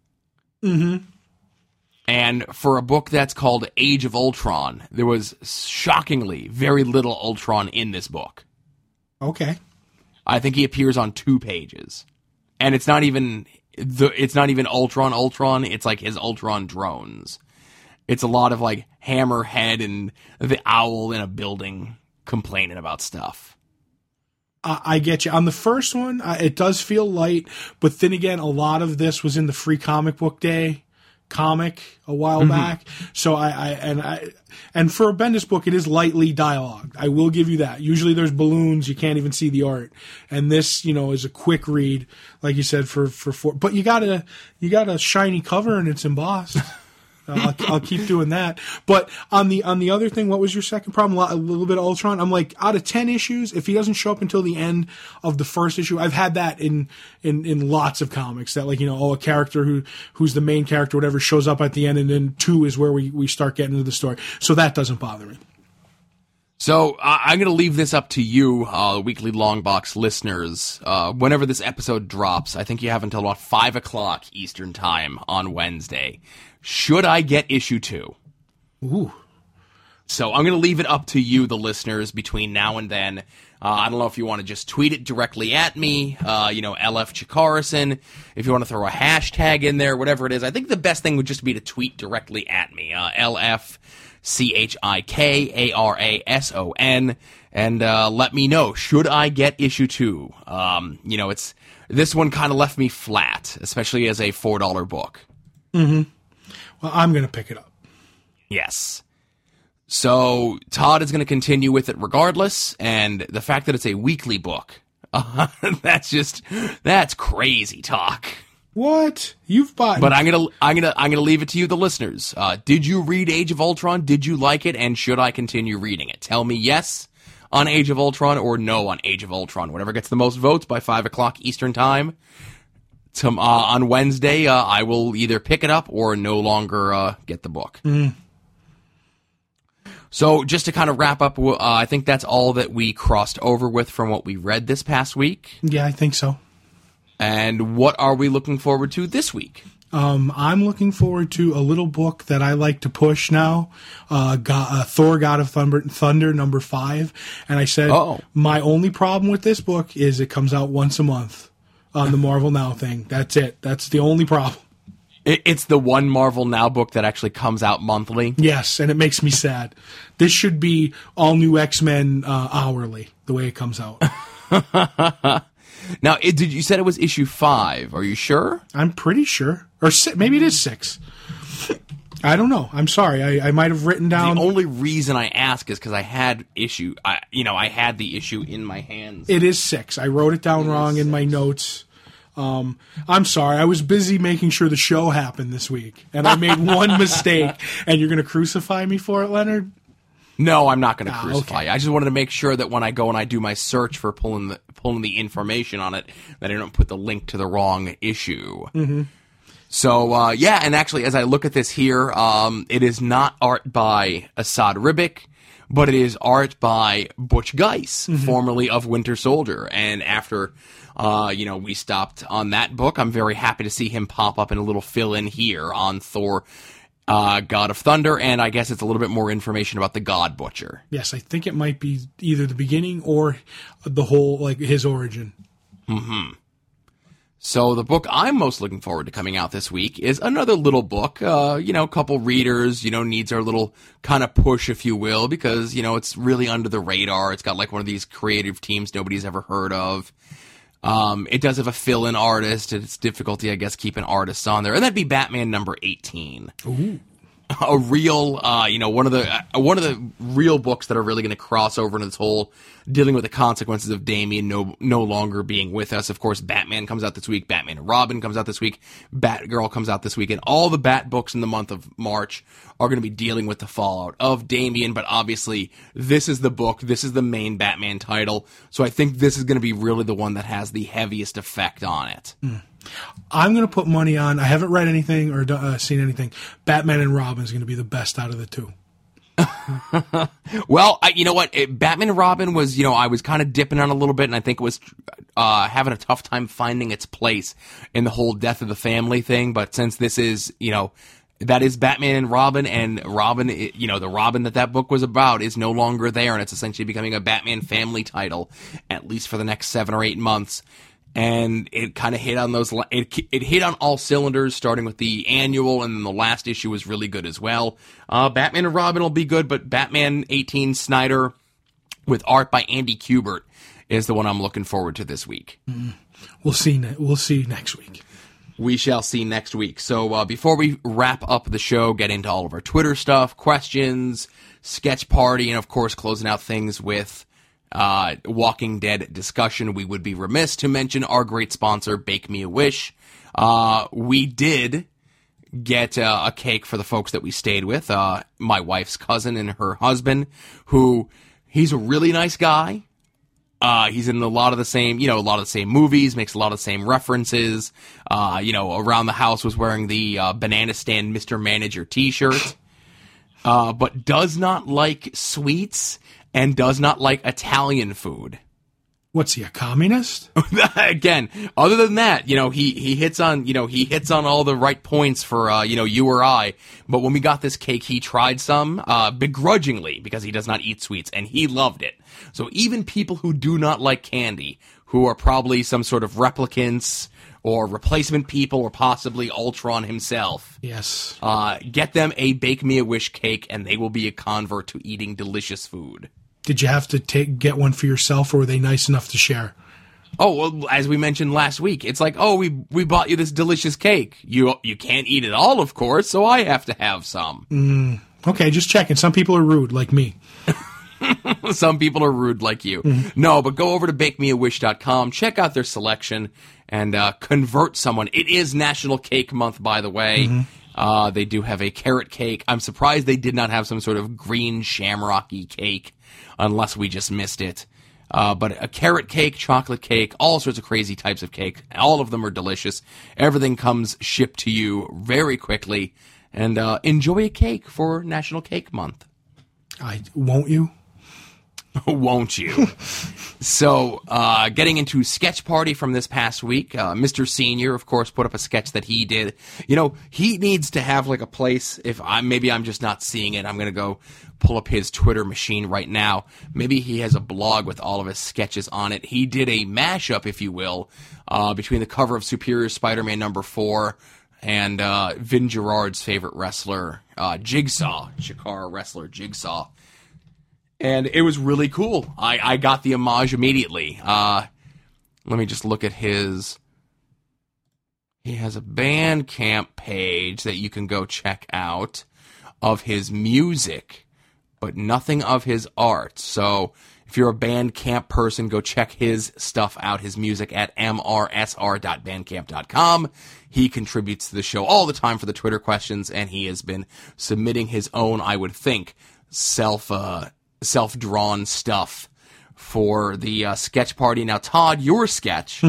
And for a book that's called Age of Ultron, there was shockingly very little Ultron in this book. Okay. I think he appears on 2 pages. And it's not even Ultron, it's like his Ultron drones. It's a lot of like Hammerhead and the Owl in a building complaining about stuff. I get you. On the first one, it does feel light, but then again, a lot of this was in the Free Comic Book Day comic a while back. So and for a Bendis book, it is lightly dialogued. I will give you that. Usually there's balloons, you can't even see the art. And this, you know, is a quick read, like you said, for 4. But you got a shiny cover and it's embossed. I'll keep doing that. But on the other thing, what was your second problem? A little bit of Ultron. I'm like, out of 10 issues, if he doesn't show up until the end of the first issue, I've had that in lots of comics that, like, a character who's the main character, whatever, shows up at the end, and then 2 is where we start getting into the story. So that doesn't bother me. So I'm going to leave this up to you, Weekly Long Box listeners. Whenever this episode drops, I think you have until about 5 o'clock Eastern Time on Wednesday. Should I get issue 2? Ooh. So I'm going to leave it up to you, the listeners, between now and then. I don't know if you want to just tweet it directly at me, LF Chikarison. If you want to throw a hashtag in there, whatever it is. I think the best thing would just be to tweet directly at me, LF CHIKARASON, and let me know, should I get issue 2? This one kind of left me flat, especially as a $4 book. Mm-hmm. Well, I'm going to pick it up. Yes. So Todd is going to continue with it regardless, and the fact that it's a weekly book, that's crazy talk. What? You've bought... But I'm gonna leave it to you, the listeners. Did you read Age of Ultron? Did you like it? And should I continue reading it? Tell me yes on Age of Ultron or no on Age of Ultron. Whatever gets the most votes by 5 o'clock Eastern Time on Wednesday, I will either pick it up or no longer get the book. Mm. So just to kind of wrap up, I think that's all that we crossed over with from what we read this past week. Yeah, I think so. And what are we looking forward to this week? I'm looking forward to a little book that I like to push now, Thor: God of Thunder number 5. And I said, my only problem with this book is it comes out once a month on the Marvel Now thing. That's it. That's the only problem. It's the one Marvel Now book that actually comes out monthly? Yes, and it makes me sad. This should be all new X-Men hourly, the way it comes out. Now, you said it was issue 5. Are you sure? I'm pretty sure. Or maybe it is 6. I don't know. I'm sorry. I might have written down... The only reason I ask is because I had I had the issue in my hands. It is 6. I wrote it down wrong in my notes. I'm sorry. I was busy making sure the show happened this week, and I made one mistake, and you're going to crucify me for it, Leonard? No, I'm not going to crucify you. Okay. I just wanted to make sure that when I go and I do my search for pulling the information on it, that I don't put the link to the wrong issue. Mm-hmm. So, and actually, as I look at this here, it is not art by Asad Ribic, but it is art by Butch Guice, formerly of Winter Soldier. And after, we stopped on that book, I'm very happy to see him pop up in a little fill-in here on Thor: God of Thunder, and I guess it's a little bit more information about the God Butcher. Yes, I think it might be either the beginning or the whole, his origin. Mm-hmm. So the book I'm most looking forward to coming out this week is another little book. A couple readers, needs our little kind of push, if you will, because, it's really under the radar. It's got one of these creative teams nobody's ever heard of. It does have a fill-in artist, and it's difficulty, I guess, keeping artists on there. And that'd be Batman number 18. Ooh. A real, one of the real books that are really going to cross over into this whole dealing with the consequences of Damian no longer being with us. Of course, Batman comes out this week. Batman and Robin comes out this week. Batgirl comes out this week. And all the Bat books in the month of March are going to be dealing with the fallout of Damian. But obviously, this is the book. This is the main Batman title. So I think this is going to be really the one that has the heaviest effect on it. Mm. I'm going to put money on, I haven't read anything or seen anything, Batman and Robin is going to be the best out of the two. Well, you know what? Batman and Robin was, I was kind of dipping on a little bit, and I think it was having a tough time finding its place in the whole death of the family thing. But since this is, that is Batman and Robin, the Robin that book was about is no longer there, and it's essentially becoming a Batman family title, at least for the next 7 or 8 months. And it kind of hit on those. It hit on all cylinders, starting with the annual, and then the last issue was really good as well. Batman and Robin will be good, but Batman 18 Snyder with art by Andy Kubert is the one I'm looking forward to this week. We'll see. We'll see next week. We shall see next week. So before we wrap up the show, get into all of our Twitter stuff, questions, sketch party, and of course closing out things with Walking Dead discussion, we would be remiss to mention our great sponsor, Bake Me a Wish. We did get a cake for the folks that we stayed with. My wife's cousin and her husband, who he's a really nice guy. He's in a lot of the same movies, makes a lot of the same references. Around the house was wearing the Banana Stand Mr. Manager t-shirt. But does not like sweets and does not like Italian food. What's he, a communist? Again, other than that, he hits on all the right points for, you or I. But when we got this cake, he tried some, begrudgingly, because he does not eat sweets, and he loved it. So even people who do not like candy, who are probably some sort of replicants or replacement people or possibly Ultron himself. Yes. Get them a Bake Me a Wish cake, and they will be a convert to eating delicious food. Did you have to get one for yourself, or were they nice enough to share? Oh, well, as we mentioned last week, it's like, oh, we bought you this delicious cake. You can't eat it all, of course, so I have to have some. Okay, just checking. Some people are rude, like me. Some people are rude like you. Mm-hmm. No, but go over to bakemeawish.com, check out their selection, and convert someone. It is National Cake Month, by the way. Mm-hmm. They do have a carrot cake. I'm surprised they did not have some sort of green shamrocky cake, unless we just missed it. But a carrot cake, chocolate cake, all sorts of crazy types of cake. All of them are delicious. Everything comes shipped to you very quickly. And enjoy a cake for National Cake Month. Won't you? Won't you? So, getting into Sketch Party from this past week, Mr. Senior, of course, put up a sketch that he did. He needs to have like a place. Maybe I'm just not seeing it. I'm going to go pull up his Twitter machine right now. Maybe he has a blog with all of his sketches on it. He did a mashup, if you will, between the cover of Superior Spider-Man #4 and Vin Gerard's favorite wrestler, Jigsaw, Chikara wrestler Jigsaw. And it was really cool. I got the homage immediately. Let me just look at his... He has a Bandcamp page that you can go check out of his music, but nothing of his art. So if you're a Bandcamp person, go check his stuff out, his music, at mrsr.bandcamp.com. He contributes to the show all the time for the Twitter questions, and he has been submitting his own, I would think, self-drawn stuff for the Sketch Party. Now, Todd, your sketch,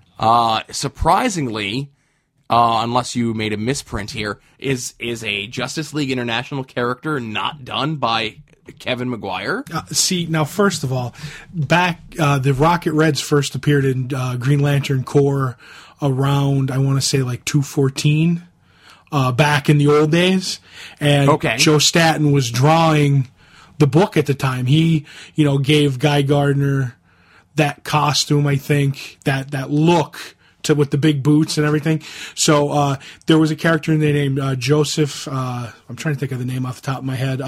surprisingly, unless you made a misprint here, is a Justice League International character not done by Kevin Maguire. See, now, first of all, back the Rocket Reds first appeared in Green Lantern Corps around, I want to say, like 214, back in the old days. And Joe Staton was drawing the book at the time. He, gave Guy Gardner that costume, I think, that look with the big boots and everything. So there was a character in there named Joseph. I'm trying to think of the name off the top of my head.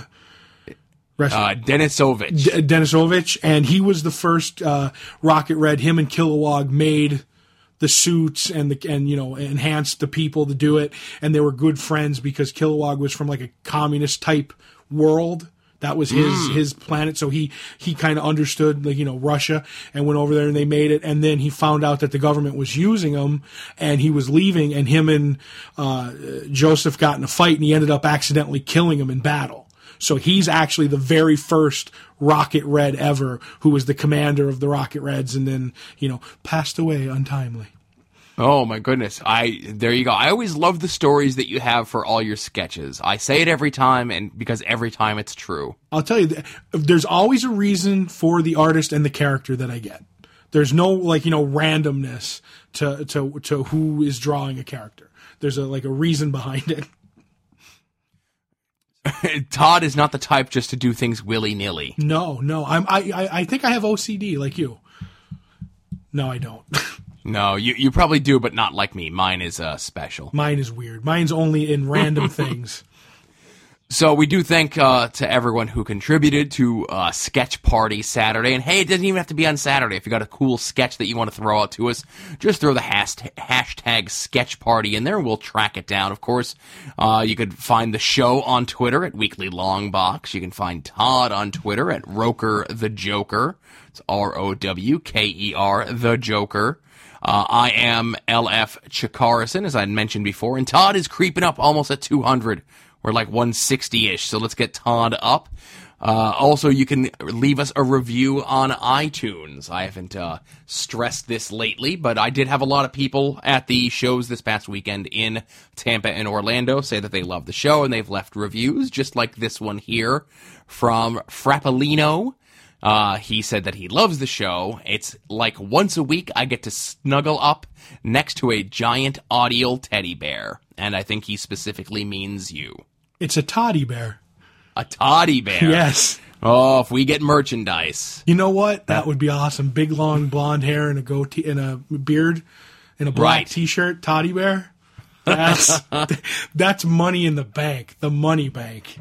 Denisovich. Denisovich, and he was the first Rocket Red. Him and Kilowog made the suits and enhanced the people to do it, and they were good friends because Kilowog was from like a communist type world. That was his planet, so he kind of understood Russia and went over there and they made it. And then he found out that the government was using him, and he was leaving. And him and Joseph got in a fight, and he ended up accidentally killing him in battle. So he's actually the very first Rocket Red ever, who was the commander of the Rocket Reds, and then passed away untimely. Oh my goodness. There you go. I always love the stories that you have for all your sketches. I say it every time, and because every time it's true. I'll tell you, there's always a reason for the artist and the character that I get. There's no randomness to who is drawing a character. There's a reason behind it. Todd is not the type just to do things willy-nilly. No. I think I have OCD like you. No, I don't. No, you probably do, but not like me. Mine is special. Mine is weird. Mine's only in random things. So we do thank to everyone who contributed to Sketch Party Saturday. And hey, it doesn't even have to be on Saturday. If you got a cool sketch that you want to throw out to us, just throw the hashtag Sketch Party in there, and we'll track it down. Of course, you could find the show on Twitter at Weekly Longbox. You can find Todd on Twitter at Roker the Joker. It's ROWKER the Joker. I am LF Chakarison, as I mentioned before, and Todd is creeping up almost at 200. We're like 160-ish, so let's get Todd up. Also, you can leave us a review on iTunes. I haven't stressed this lately, but I did have a lot of people at the shows this past weekend in Tampa and Orlando say that they love the show, and they've left reviews, just like this one here from Frappolino. He said that he loves the show. It's like once a week I get to snuggle up next to a giant audio teddy bear, and I think he specifically means you. It's a toddy bear. A toddy bear. Yes. Oh, if we get merchandise. You know what? That would be awesome. Big, long blonde hair and a goatee and a beard and a black T-shirt, toddy bear. That's money in the bank. The money bank.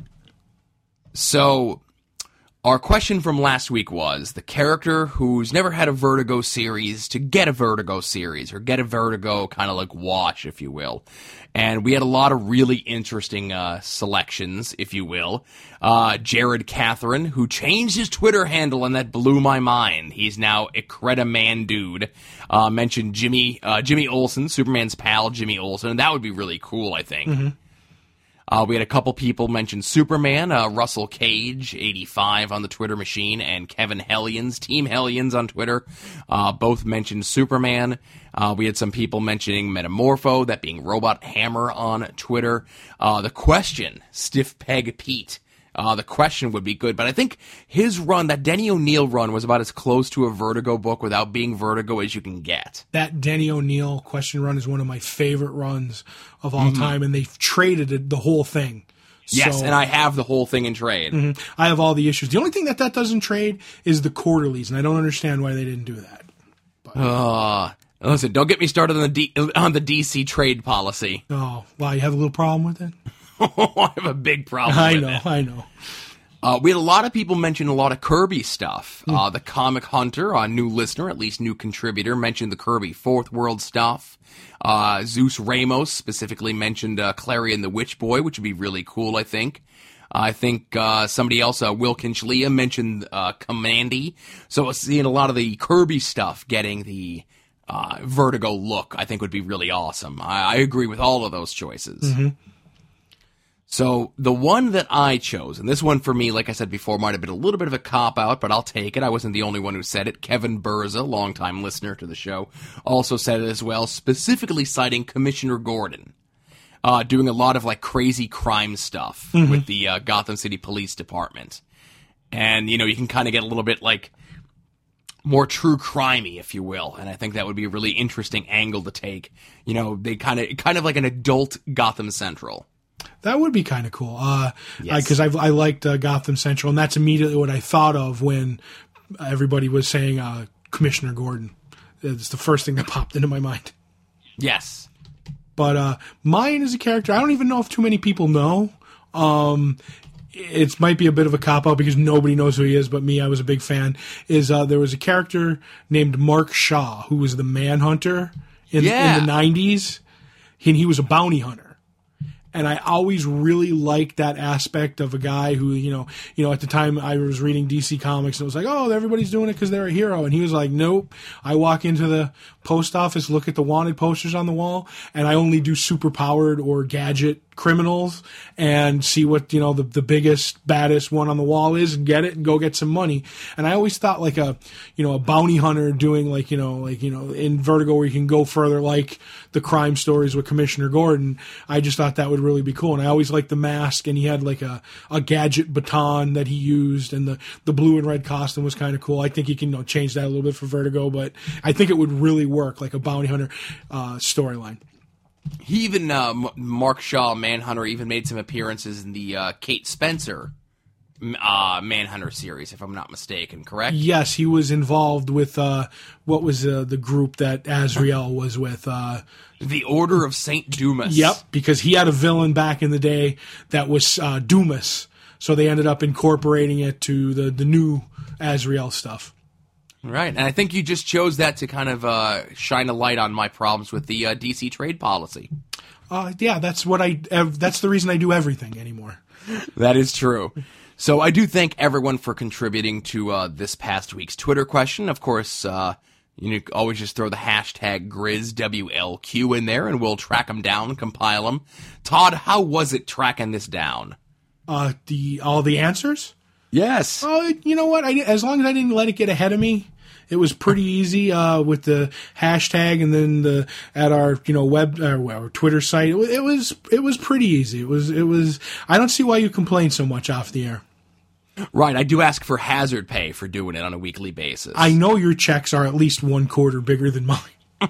So, our question from last week was the character who's never had a Vertigo series to get a Vertigo series, or get a Vertigo kind of like watch, if you will. And we had a lot of really interesting selections, if you will. Jared Catherine, who changed his Twitter handle, and that blew my mind. He's now Ikreta Man Dude. Mentioned Jimmy Olsen, Superman's pal, Jimmy Olsen, and that would be really cool, I think. Mm-hmm. We had a couple people mention Superman, Russell Cage, 85 on the Twitter machine, and Kevin Hellions, Team Hellions on Twitter, both mentioned Superman. We had some people mentioning Metamorpho, that being Robot Hammer on Twitter. The question, Stiff Peg Pete. The question would be good, but I think his run, that Denny O'Neil run, was about as close to a Vertigo book without being Vertigo as you can get. That Denny O'Neil question run is one of my favorite runs of all time, and they've traded the whole thing. Yes, and I have the whole thing in trade. Mm-hmm. I have all the issues. The only thing that doesn't trade is the quarterlies, and I don't understand why they didn't do that. Listen, don't get me started on the DC trade policy. Oh, wow, you have a little problem with it? I have a big problem with it. I know. We had a lot of people mention a lot of Kirby stuff. The Comic Hunter, a new listener, at least new contributor, mentioned the Kirby Fourth World stuff. Zeus Ramos specifically mentioned Clarion the Witch Boy, which would be really cool, I think. I think somebody else, Wilkins Leah, mentioned Commandy. So seeing a lot of the Kirby stuff getting the Vertigo look, I think would be really awesome. I agree with all of those choices. Mm-hmm. So the one that I chose, and this one for me, like I said before, might have been a little bit of a cop-out, but I'll take it. I wasn't the only one who said it. Kevin Berza, longtime listener to the show, also said it as well, specifically citing Commissioner Gordon, doing a lot of like crazy crime stuff with the Gotham City Police Department. And, you know, you can kind of get a little bit like more true crimey, if you will. And I think that would be a really interesting angle to take. You know, they kind of like an adult Gotham Central. That would be kind of cool. Because I liked Gotham Central, and that's immediately what I thought of when everybody was saying Commissioner Gordon. It's the first thing that popped into my mind. Yes. But mine is a character I don't even know if too many people know. It might be a bit of a cop-out because nobody knows who he is, but me, I was a big fan. There was a character named Mark Shaw who was the Manhunter in the 90s, and he was a bounty hunter. And I always really liked that aspect of a guy who, you know, at the time I was reading DC Comics and it was like, oh, everybody's doing it because they're a hero. And he was like, nope. I walk into the post office, look at the wanted posters on the wall, and I only do superpowered or gadget criminals and see what, you know, the biggest, baddest one on the wall is and get it and go get some money. And I always thought like a bounty hunter doing like, in Vertigo where you can go further, like the crime stories with Commissioner Gordon. I just thought that would really be cool. And I always liked the mask, and he had like a gadget baton that he used, and the blue and red costume was kind of cool. I think he can change that a little bit for Vertigo, but I think it would really work like a bounty hunter storyline. He even, Mark Shaw, Manhunter, even made some appearances in the Kate Spencer Manhunter series, if I'm not mistaken, correct? Yes, he was involved with, what was the group that Azrael was with? The Order of St. Dumas. Yep, because he had a villain back in the day that was Dumas, so they ended up incorporating it to the new Azrael stuff. Right, and I think you just chose that to kind of shine a light on my problems with the DC trade policy. Yeah, that's the reason I do everything anymore. That is true. So I do thank everyone for contributing to this past week's Twitter question. Of course, You can always just throw the hashtag GrizzWLQ in there, and we'll track them down, compile them. Todd, how was it tracking this down? All the answers? Yes. Oh, you know what? As long as I didn't let it get ahead of me, it was pretty easy with the hashtag, and then at our web our Twitter site. It was pretty easy. It was. I don't see why you complain so much off the air. Right, I do ask for hazard pay for doing it on a weekly basis. I know your checks are at least 1/4 bigger than mine.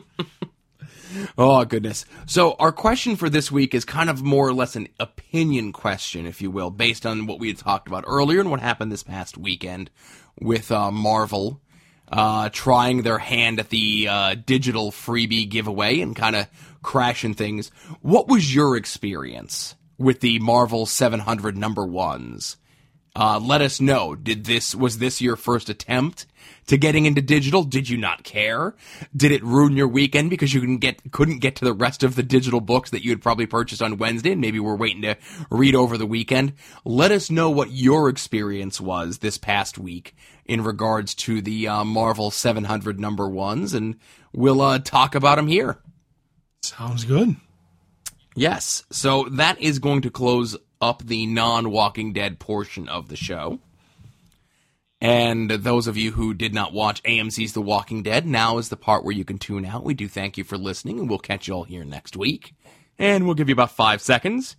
Oh, goodness. So our question for this week is kind of more or less an opinion question, if you will, based on what we had talked about earlier and what happened this past weekend with Marvel trying their hand at the digital freebie giveaway and kind of crashing things. What was your experience with the Marvel 700 number ones? Let us know. Was this your first attempt to getting into digital? Did you not care? Did it ruin your weekend because you couldn't get to the rest of the digital books that you had probably purchased on Wednesday and maybe were waiting to read over the weekend? Let us know what your experience was this past week in regards to the Marvel 700 number ones, and we'll talk about them here. Sounds good. Yes, so that is going to close up the non-Walking Dead portion of the show. And those of you who did not watch AMC's The Walking Dead, now is the part where you can tune out. We do thank you for listening, and we'll catch you all here next week. And we'll give you about 5 seconds.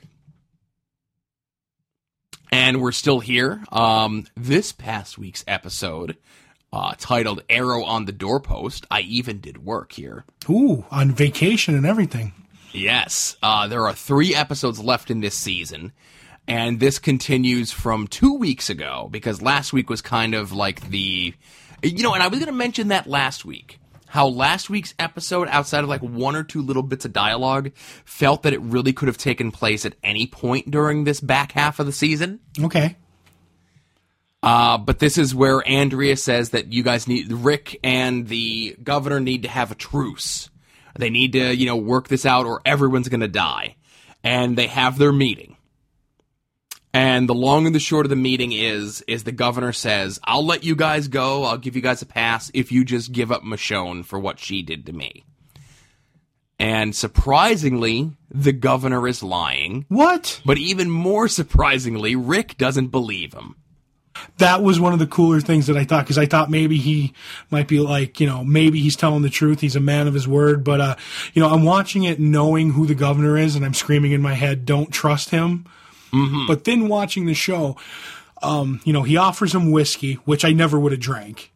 And we're still here. This past week's episode, titled Arrow on the Doorpost, I even did work here. Ooh, on vacation and everything. Yes, there are 3 episodes left in this season, and this continues from 2 weeks ago, because last week was kind of like and I was going to mention that last week, how last week's episode, outside of like 1 or 2 little bits of dialogue, felt that it really could have taken place at any point during this back half of the season. Okay. But this is where Andrea says that Rick and the governor need to have a truce. They need to, work this out or everyone's going to die. And they have their meeting. And the long and the short of the meeting is the governor says, I'll let you guys go. I'll give you guys a pass if you just give up Michonne for what she did to me. And surprisingly, the governor is lying. What? But even more surprisingly, Rick doesn't believe him. That was one of the cooler things that I thought, because I thought maybe he might be like, maybe he's telling the truth. He's a man of his word. But, I'm watching it knowing who the governor is, and I'm screaming in my head, don't trust him. Mm-hmm. But then watching the show, he offers him whiskey, which I never would have drank.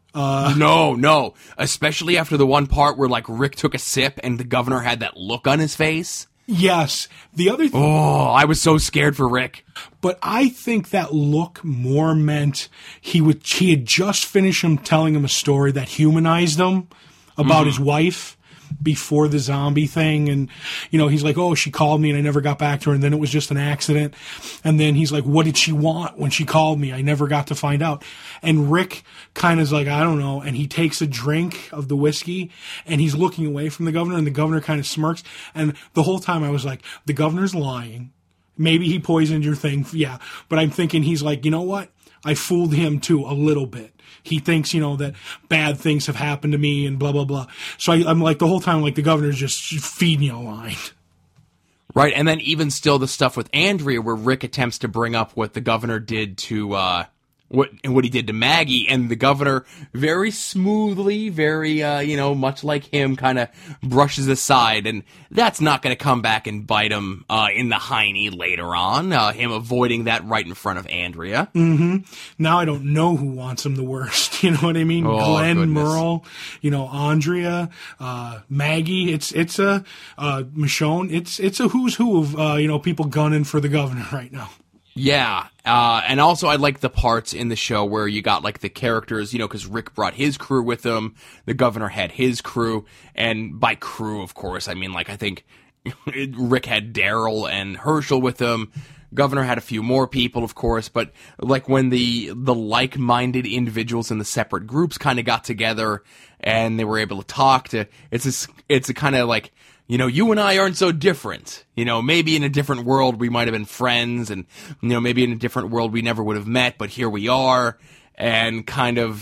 No. Especially after the one part where, Rick took a sip and the governor had that look on his face. Yes. The other thing. Oh, I was so scared for Rick. But I think that look more meant he had just finished telling him a story that humanized him about his wife before the zombie thing. And, he's like, oh, she called me and I never got back to her. And then it was just an accident. And then he's like, what did she want when she called me? I never got to find out. And Rick kind of is like, I don't know. And he takes a drink of the whiskey and he's looking away from the governor, and the governor kind of smirks. And the whole time I was like, the governor's lying. Maybe he poisoned your thing. Yeah. But I'm thinking he's like, you know what? I fooled him too a little bit. He thinks, that bad things have happened to me and blah, blah, blah. So I'm like the whole time, like the governor's just feeding you a line. Right. And then even still the stuff with Andrea where Rick attempts to bring up what the governor did to, what he did to Maggie, and the governor very smoothly, very, much like him, kind of brushes aside, and that's not going to come back and bite him in the hiney later on, him avoiding that right in front of Andrea. Mm-hmm. Now I don't know who wants him the worst, you know what I mean? Oh, Glenn, goodness. Merle, Andrea, Maggie, it's a, Michonne, it's a who's who of, people gunning for the governor right now. Yeah, and also I like the parts in the show where you got the characters, because Rick brought his crew with him, the governor had his crew, and by crew, of course, I mean, I think Rick had Daryl and Herschel with him, governor had a few more people, of course, but when the like-minded individuals in the separate groups kind of got together and they were able to talk it's a kind of you and I aren't so different. Maybe in a different world we might have been friends, and, maybe in a different world we never would have met, but here we are, and kind of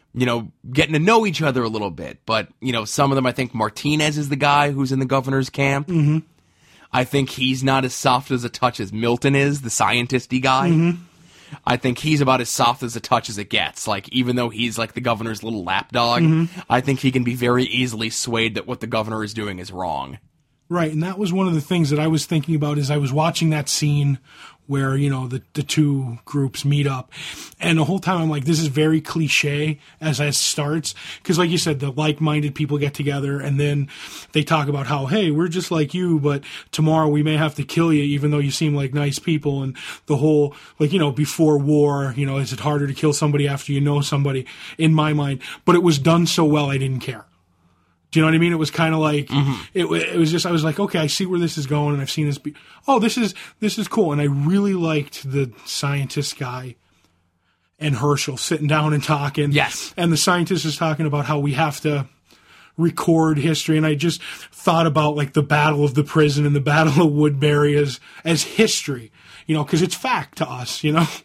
getting to know each other a little bit. But, some of them, I think Martinez is the guy who's in the governor's camp. Mm-hmm. I think he's not as soft as a touch as Milton is, the scientist-y guy. Mm-hmm. I think he's about as soft as a touch as it gets. Like, even though he's like the governor's little lapdog, I think he can be very easily swayed that what the governor is doing is wrong. Right, and that was one of the things that I was thinking about as I was watching that scene where, the two groups meet up. And the whole time I'm like, this is very cliche as it starts. Because like you said, the like-minded people get together and then they talk about how, hey, we're just like you, but tomorrow we may have to kill you even though you seem like nice people. And the whole, before war, is it harder to kill somebody after you know somebody, in my mind. But it was done so well I didn't care. Do you know what I mean? It was kind of like, it was just, I was like, okay, I see where this is going, and I've seen this this is cool. And I really liked the scientist guy and Herschel sitting down and talking. Yes. And the scientist is talking about how we have to record history. And I just thought about like the Battle of the Prison and the Battle of Woodbury as history, because it's fact to us,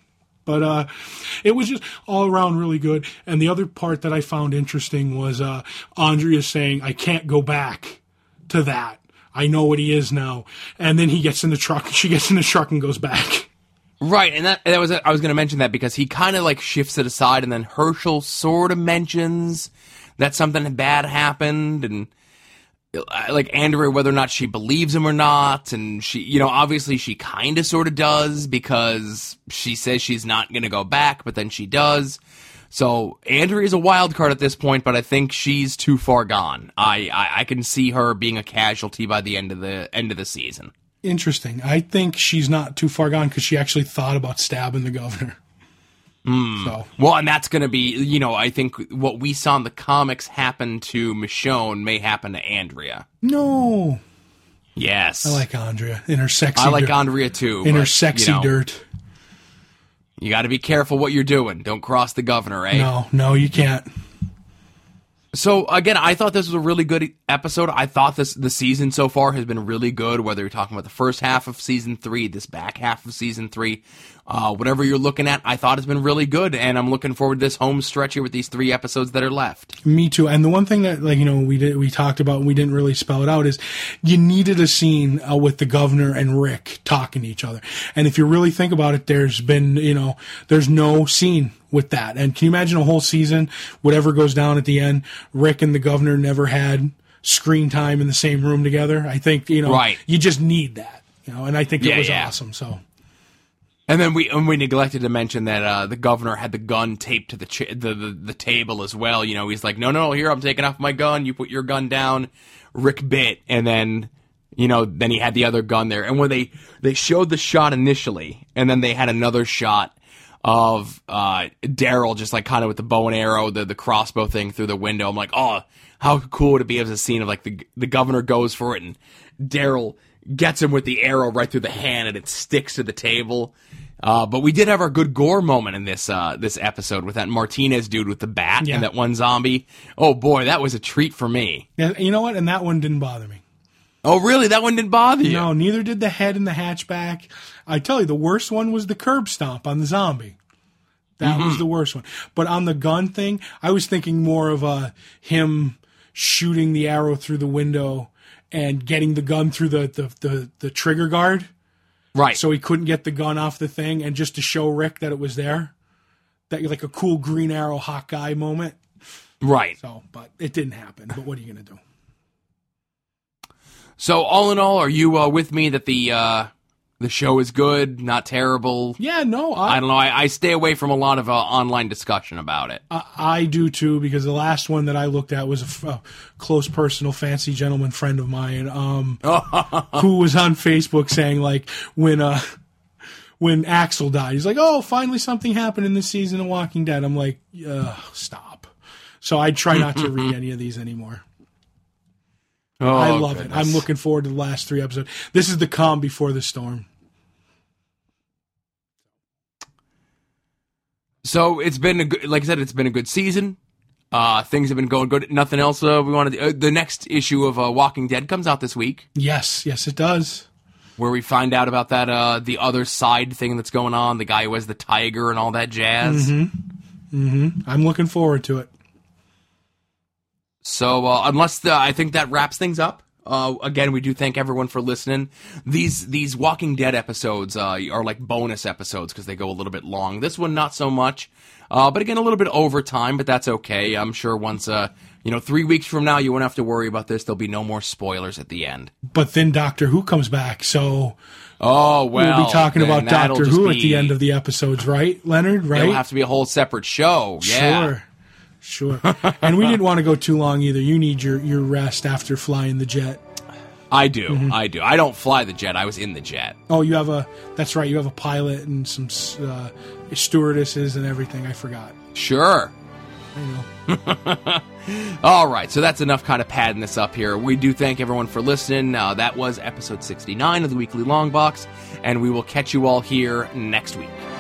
But it was just all around really good. And the other part that I found interesting was Andrea saying, I can't go back to that. I know what he is now. And then he gets in the truck. She gets in the truck and goes back. Right, and that was I was going to mention that because he kind of like shifts it aside, and then Herschel sort of mentions that something bad happened, and like Andrea, whether or not she believes him or not, and she, obviously she kind of sort of does because she says she's not going to go back, but then she does. So Andrea's a wild card at this point, but I think she's too far gone. I can see her being a casualty by the end of the season. Interesting. I think she's not too far gone because she actually thought about stabbing the governor. So. Well, and that's going to be, I think what we saw in the comics happen to Michonne may happen to Andrea. No. Yes. I like Andrea in her sexy I like dirt. Andrea too. In her sexy dirt. You got to be careful what you're doing. Don't cross the governor, eh? No, you can't. So, again, I thought this was a really good episode. I thought the season so far has been really good, whether you're talking about the first half of Season 3, this back half of Season 3, whatever you're looking at, I thought it's been really good, and I'm looking forward to this home stretch here with these 3 episodes that are left. Me too. And the one thing that, we talked about and we didn't really spell it out is you needed a scene with the governor and Rick talking to each other. And if you really think about it, there's been, there's no scene with that. And can you imagine a whole season, whatever goes down at the end, Rick and the governor never had screen time in the same room together? I think, right. You just need that, and I think it was awesome. So. And then we neglected to mention that the governor had the gun taped to the table as well. He's like, no, here, I'm taking off my gun. You put your gun down. Rick bit, and then then he had the other gun there. And when they showed the shot initially, and then they had another shot of Daryl just like kind of with the bow and arrow, the crossbow thing through the window. I'm like, oh, how cool would it be as a scene of like the governor goes for it and Daryl gets him with the arrow right through the hand and it sticks to the table. But we did have our good gore moment in this episode with that Martinez dude with the bat and that one zombie. Oh boy, that was a treat for me. Yeah, you know what? And that one didn't bother me. Oh really? That one didn't bother you? No, neither did the head in the hatchback. I tell you, the worst one was the curb stomp on the zombie. That was the worst one. But on the gun thing, I was thinking more of him shooting the arrow through the window and getting the gun through the trigger guard. Right. So he couldn't get the gun off the thing, and just to show Rick that it was there. That like a cool Green Arrow Hawkeye moment. Right. So, but it didn't happen. But what are you going to do? So all in all, are you with me that the show is good, not terrible? Yeah, no. I don't know. I stay away from a lot of online discussion about it. I do too, because the last one that I looked at was a close personal fancy gentleman friend of mine who was on Facebook saying like when Axel died, he's like, oh, finally something happened in this season of Walking Dead. I'm like, stop. So I try not to read any of these anymore. Oh, I love goodness. it. I'm looking forward to the last 3 episodes. This is the calm before the storm. So it's been like I said, it's been a good season. Things have been going good. Nothing else we wanted to, the next issue of Walking Dead comes out this week. Yes, it does. Where we find out about that the other side thing that's going on, the guy who has the tiger and all that jazz. I'm looking forward to it. So, I think that wraps things up. Again, we do thank everyone for listening. These Walking Dead episodes are like bonus episodes because they go a little bit long. This one, not so much. But again, a little bit over time, but that's okay. I'm sure once, 3 weeks from now, you won't have to worry about this. There'll be no more spoilers at the end. But then Doctor Who comes back, so... Oh, well, we'll be talking about Doctor Who at the end of the episodes, right, Leonard? Right? It'll have to be a whole separate show. Yeah. Sure. And we didn't want to go too long either. You need your rest after flying the jet. I do. I do. I don't fly the jet. I was in the jet. Oh, that's right. You have a pilot and some stewardesses and everything. I forgot. Sure. I know. All right, so that's enough kind of padding this up here. We do thank everyone for listening. That was episode 69 of the Weekly Long Box, and we will catch you all here next week.